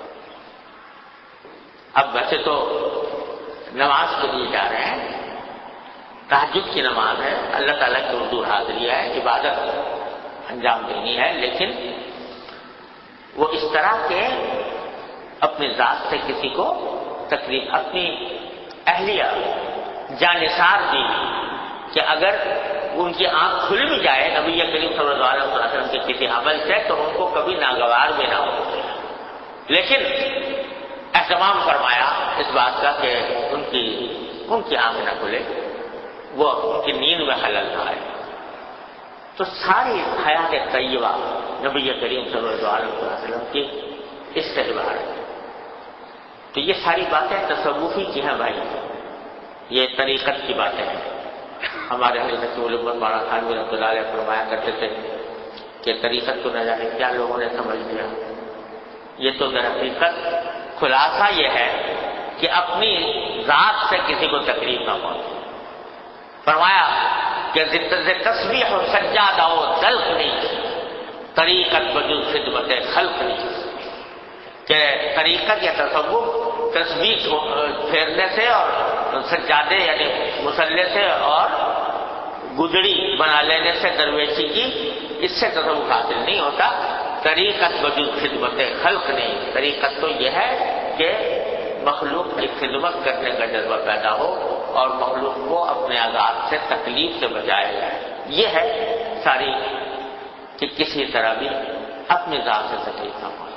Speaker 1: اب ویسے تو نماز کے لیے جا رہے ہیں، تہجد کی نماز ہے، اللہ تعالیٰ کی حضور حاضری ہے، عبادت انجام دینی ہے، لیکن وہ اس طرح کے اپنی ذات سے کسی کو تکلیف، اپنی اہلیہ جانثار دی کہ اگر ان کی آنکھ کھل بھی جائے نبی کریم صلی اللہ علیہ وسلم کے کسی عمل سے تو ان کو کبھی ناگوار بھی نہ ہو. لیکن اہتمام فرمایا اس بات کا کہ ان کی ان کی آنکھ نہ کھلے، وہ ان کی نیند میں خلل نہ آئے. تو ساری حیات طیبہ نبی کریم صلی اللہ علیہ وسلم کی اس سے عبارت ہے. تو یہ ساری باتیں تصوفی کی ہیں بھائی، یہ طریقت کی باتیں ہیں. ہمارے حضرت رسول اللہ مولانا خانوی رحمۃ اللہ علیہ فرمایا کرتے تھے کہ طریقت کو نہ جانے کیا لوگوں نے سمجھ لیا. یہ تو در حقیقت خلاصہ یہ ہے کہ اپنی ذات سے کسی کو تکلیف نہ پہنچے. فرمایا کہ تسبیح و سجادہ و ذلق نہیں، طریقت وجود خدمت خلق نہیں. کہ طریقت یا تصوف تسبیح پھیرنے سے اور سجادے یعنی مصلی سے اور گدڑی بنا لینے سے درویشی کی، اس سے تصوف حاصل نہیں ہوتا. طریقت وجود خدمت خلق نہیں. طریقت تو یہ ہے کہ مخلوق کی خدمت کرنے کا جذبہ پیدا ہو اور مخلوق کو اپنے عذاب سے تکلیف سے بچائے جائے. یہ ہے ساری کہ کسی طرح بھی اپنی ذات سے تکلیف نہ پہنچے.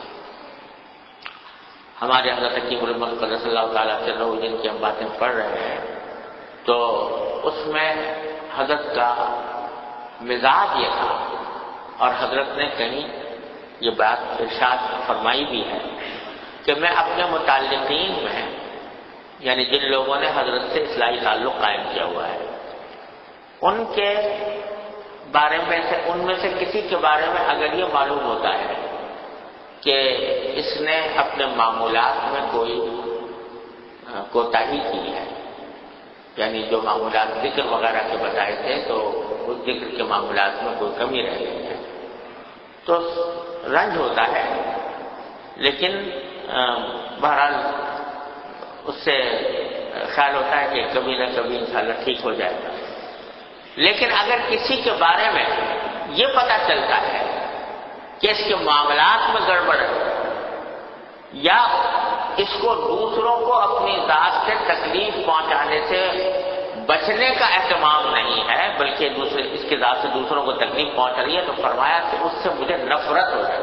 Speaker 1: ہمارے حضرت حکیم علماء قدس اللہ تعالیٰ سے لوگ جن کی ہم باتیں پڑھ رہے ہیں تو اس میں حضرت کا مزاج یہ تھا، اور حضرت نے کہیں یہ بات ارشاد فرمائی بھی ہے کہ میں اپنے متعلقین میں یعنی جن لوگوں نے حضرت سے اصلاحی تعلق قائم کیا ہوا ہے ان کے بارے میں سے ان میں سے کسی کے بارے میں اگر یہ معلوم ہوتا ہے کہ اس نے اپنے معمولات میں کوئی کوتاہی کی ہے، یعنی جو معمولات ذکر وغیرہ کے بتائے تھے تو اس ذکر کے معمولات میں کوئی کمی رہ گئی ہے، تو رنج ہوتا ہے. لیکن بہرحال اس سے خیال ہوتا ہے کہ کبھی نہ کبھی انشاءاللہ ٹھیک ہو جائے گا. لیکن اگر کسی کے بارے میں یہ پتہ چلتا ہے کہ اس کے معاملات میں گڑبڑ ہے یا اس کو دوسروں کو اپنی ذات سے تکلیف پہنچانے سے بچنے کا اہتمام نہیں ہے بلکہ دوسرے اس کی ذات سے دوسروں کو تکلیف پہنچ رہی ہے، تو فرمایا کہ اس سے مجھے نفرت ہو جائے.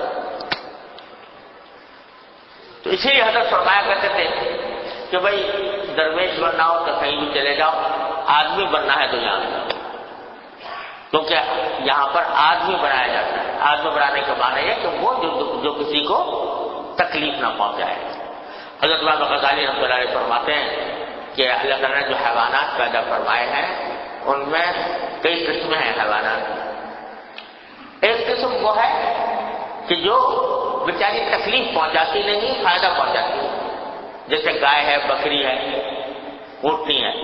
Speaker 1: تو اسی لیے حضرت فرمایا کرتے تھے کہ بھائی درویش بننا ہو تو کہیں بھی چلے جاؤ، آدمی بننا ہے تو یہاں. کیونکہ یہاں پر آدمی بنایا جاتا ہے. آدمی بنانے کا معنی ہے کہ وہ جو, جو کسی کو تکلیف نہ پہنچائے. حضرت امام غزالی رحمۃ اللہ علیہ فرماتے ہیں کہ اللہ تعالیٰ نے جو حیوانات پیدا فرمائے ہیں ان میں کئی قسمیں ہیں حیوانات. ایک قسم وہ ہے کہ جو بیچاری تکلیف پہنچاتی نہیں، فائدہ پہنچاتی ہے، جیسے گائے ہے، بکری ہے، اونٹنی ہے.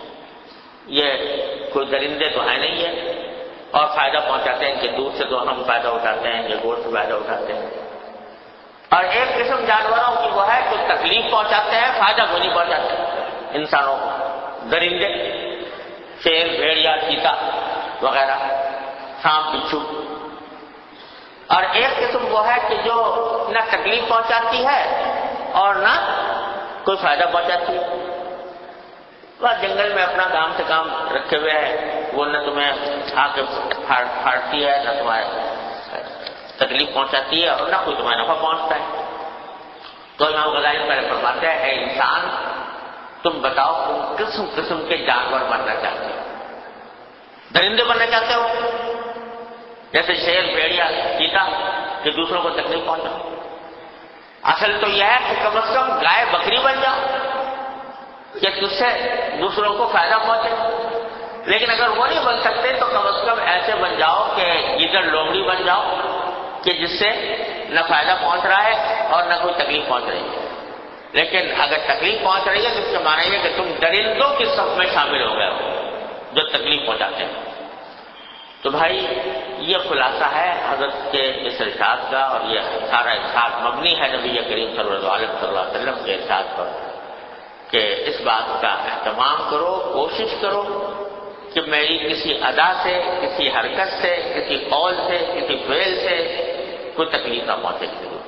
Speaker 1: یہ کوئی درندے تو ہے نہیں ہے اور فائدہ پہنچاتے ہیں کہ دودھ سے تو ہم فائدہ اٹھاتے ہیں، یہ گوشت سے فائدہ اٹھاتے ہیں. اور ایک قسم جانوروں کی وہ ہے جو تکلیف پہنچاتے ہیں، فائدہ کو نہیں پہنچاتے انسانوں کو. درندے، شیر، بھیڑیا، چیتا وغیرہ، سانپ، بچھو. اور ایک قسم وہ ہے کہ جو نہ تکلیف پہنچاتی ہے اور نہ کوئی فائدہ پہنچاتی ہے. وہ جنگل میں اپنا کام سے کام رکھے ہوئے ہیں، وہ نہ تمہیں آ کے پھاڑتی ہے، نہ تمہیں تکلیف پہنچاتی ہے اور نہ کوئی تمہیں نفع پہنچتا ہے. تو امام غزالی پہلے فرماتے ہیں اے انسان تم بتاؤ تم قسم قسم کے جانور بننا چاہتے ہو. درندے بننا چاہتے ہو جیسے شیر، بھیڑیا، چیتا کہ دوسروں کو تکلیف پہنچاؤ. اصل تو یہ ہے کہ کم از کم گائے بکری بن جاؤ کہ تجھ سے دوسروں کو فائدہ پہنچے. لیکن اگر وہ نہیں بن سکتے تو کم از کم ایسے بن جاؤ کہ ادھر لومڑی بن جاؤ کہ جس سے نہ فائدہ پہنچ رہا ہے اور نہ کوئی تکلیف پہنچ رہی ہے. لیکن اگر تکلیف پہنچ رہی ہے تو اس کا معنی ہے کہ تم درندوں کی صف میں شامل ہو گئے ہو جو تکلیف پہنچاتے ہیں. تو بھائی یہ خلاصہ ہے حضرت کے اس ارشاد کا، اور یہ سارا ارشاد مبنی ہے نبی کریم صلی اللہ علیہ وسلم کے ارشاد پر کہ اس بات کا اہتمام کرو، کوشش کرو کہ میری کسی ادا سے، کسی حرکت سے، کسی قول سے، کسی فعل سے کوئی تکلیف نہ پہنچے.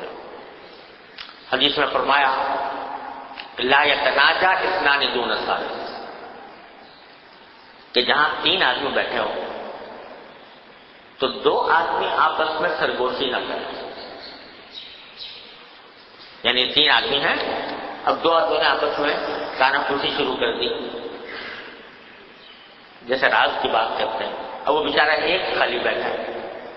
Speaker 1: حدیث میں فرمایا لا یتناجا اثنان دون الثالث، کہ جہاں تین آدمی بیٹھے ہو تو دو آدمی آپس میں سرگوشی نہ کریں. یعنی تین آدمی ہیں، اب دو آدمی نے آپس میں کانا پھوسی شروع کر دی، جیسے راز کی بات کرتے ہیں. اب وہ بیچارہ ایک خالی بیٹھا ہے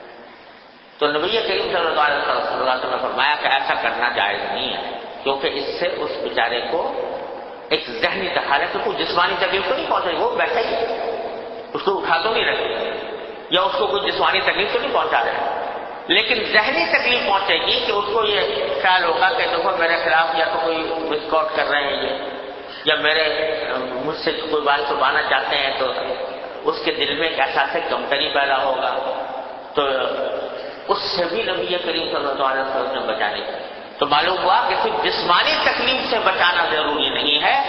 Speaker 1: تو نبی کریم صلی اللہ علیہ وسلم نے فرمایا کہ ایسا کرنا جائز نہیں ہے، کیونکہ اس سے اس بیچارے کو ایک ذہنی حالت، کوئی جسمانی تکلیف تو نہیں پہنچ رہی، وہ بیٹھا ہی اس کو اٹھا تو نہیں رہے یا اس کو کوئی جسمانی تکلیف تو نہیں پہنچا رہے، لیکن ذہنی تکلیف پہنچے گی کہ اس کو یہ خیال ہوگا کہ دیکھو میرے خلاف یا تو کوئی مسکاٹ کر رہے ہیں یہ، یا میرے مجھ سے کوئی بات چھپانا چاہتے ہیں، تو اس کے دل میں ایک احساس کمتری پیدا ہوگا. تو اس سے بھی نبی کریم صلی اللہ علیہ وسلم نے بچانے کی. تو معلوم ہوا کہ صرف جسمانی تکلیف سے بچانا ضروری نہیں ہے،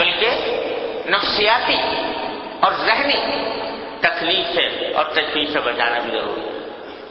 Speaker 1: بلکہ نفسیاتی اور ذہنی تکلیف سے اور تکلیف سے بچانا بھی ضروری ہے.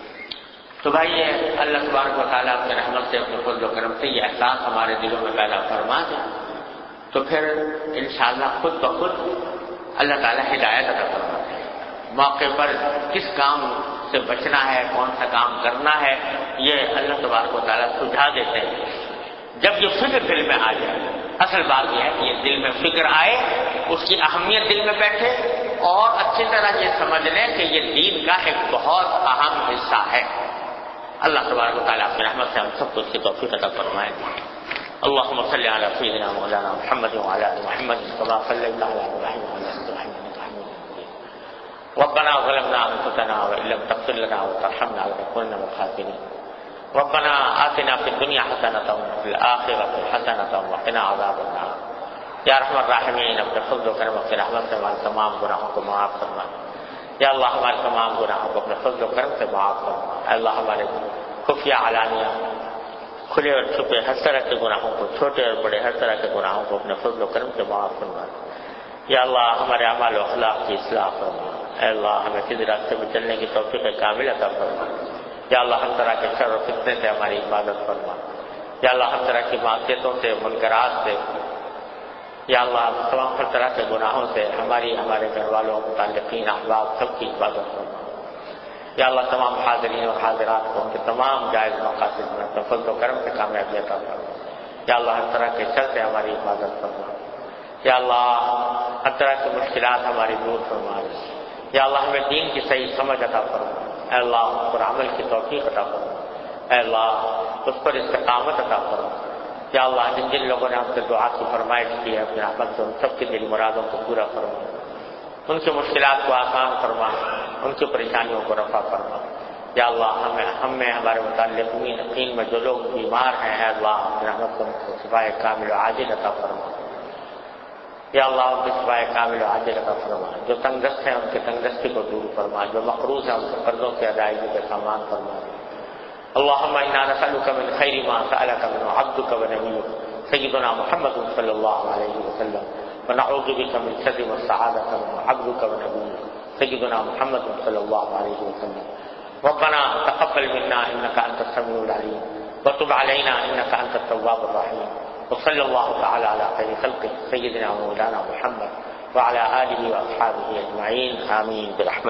Speaker 1: تو بھائی یہ اللہ تبارک و تعالیٰ اپنے رحمت سے، اپنے فضل و کرم سے یہ احساس ہمارے دلوں میں پیدا فرما دے تو پھر انشاءاللہ خود بخود اللہ تعالیٰ ہدایت عطا فرماتے ہیں. موقع پر کس کام سے بچنا ہے، کون سا کام کرنا ہے، یہ اللہ تبارک و تعالیٰ سجھا دیتے ہیں. جب یہ فکر دل میں آ جائے، اصل بات یہ ہے کہ یہ دل میں فکر آئے، اس کی اہمیت دل میں بیٹھے اور اچھی طرح یہ سمجھ لیں کہ یہ دین کا ایک بہت اہم حصہ ہے. اللہ تبارک و تعالیٰ اپنی رحمت سے ہم سب کو اس کی توفیق عطا فرمائے. اللهم صل على سيدنا مولانا محمد وعلى ال محمد كما صليت على ابراهيم وعلى ال ابراهيم انك حميد مجيد. ربنا ظلمنا انفسنا وان لم تغفر لنا وترحمنا لنكونن من الخاسرين. ربنا آتنا في الدنيا حسنة وفي الآخرة حسنة وقنا عذاب النار. یا رحمت الراحمین اپنے فضل و کرم سے رحمت سے ہمارے تمام گناہوں کو معاف فرما. یا اللہ ہمارے تمام گناہوں کو اپنے فضل و کرم سے معاف فرما. اے اللہ ہمارے خفیہ علانیہ، کھلے اور چھپے ہر طرح کے گناہوں کو، چھوٹے اور بڑے ہر طرح کے گناہوں کو اپنے فضل و کرم سے معاف فرما. یا اللہ ہمارے اعمال و اخلاق کی اصلاح فرما. اے اللہ ہمیں سیدھے راستے پر چلنے کی توفیق کامل عطا فرما. یا اللہ ہر طرح کے شر و فتنے سے ہماری حفاظت فرما. یا اللہ ہر طرح کی معصیتوں سے، منکرات سے، یا اللہ تمام ہر طرح کے گناہوں سے ہماری، ہمارے گھر والوں، متعلقین، احباب سب کی حفاظت فرما. یا اللہ تمام حاضرین اور حاضرات کو ان کے تمام جائز مقاصد میں فضل و کرم سے کامیابی عطا فرما. یا اللہ ہر طرح کے شر سے ہماری حفاظت فرما. یا اللہ ہر طرح کی مشکلات ہماری دور فرما. یا اللہ ہمیں دین کی صحیح سمجھ عطا فرما، اے اللہ اس پر عمل کی توفیق عطا فرما، اے اللہ اس پر استقامت عطا فرما، یا اللہ جن جن لوگوں نے ہم سے دعا کی فرمائش کی ہے اپنے رحمت سے ان سب کے دل مرادوں کو پورا فرما، ان کی مشکلات کو آسان فرما، ان کی پریشانیوں کو رفع فرما، یا اللہ ہمیں ہم میں ہمارے متعلقین یقین میں جو لوگ بیمار ہیں اے اللہ اپنے رحمت سے ان کو شفائے کامل و عاجل عطا فرما، یا اللہ ان کی شفائے کامل و عاجل عطا فرما، جو تنگ دست ہیں ان کی تنگ دستی کو دور فرما، جو مقروض ہیں ان کے قرضوں کی ادائیگی کے سامان فرما، اللهم انا نسألك من خير ما سألك منه عبدك ونبيك سيدنا محمد صلى الله عليه وسلم ونعوذ بك من شر ما استعاذك منه عبدك ونبيك سيدنا محمد صلى الله عليه وسلم ربنا تقبل منا انك انت السميع العليم وتب علينا انك انت التواب الرحيم وصلى الله تعالى على خير خلقه سيدنا ومولانا محمد وعلى آله وأصحابه أجمعين آمين برحمته.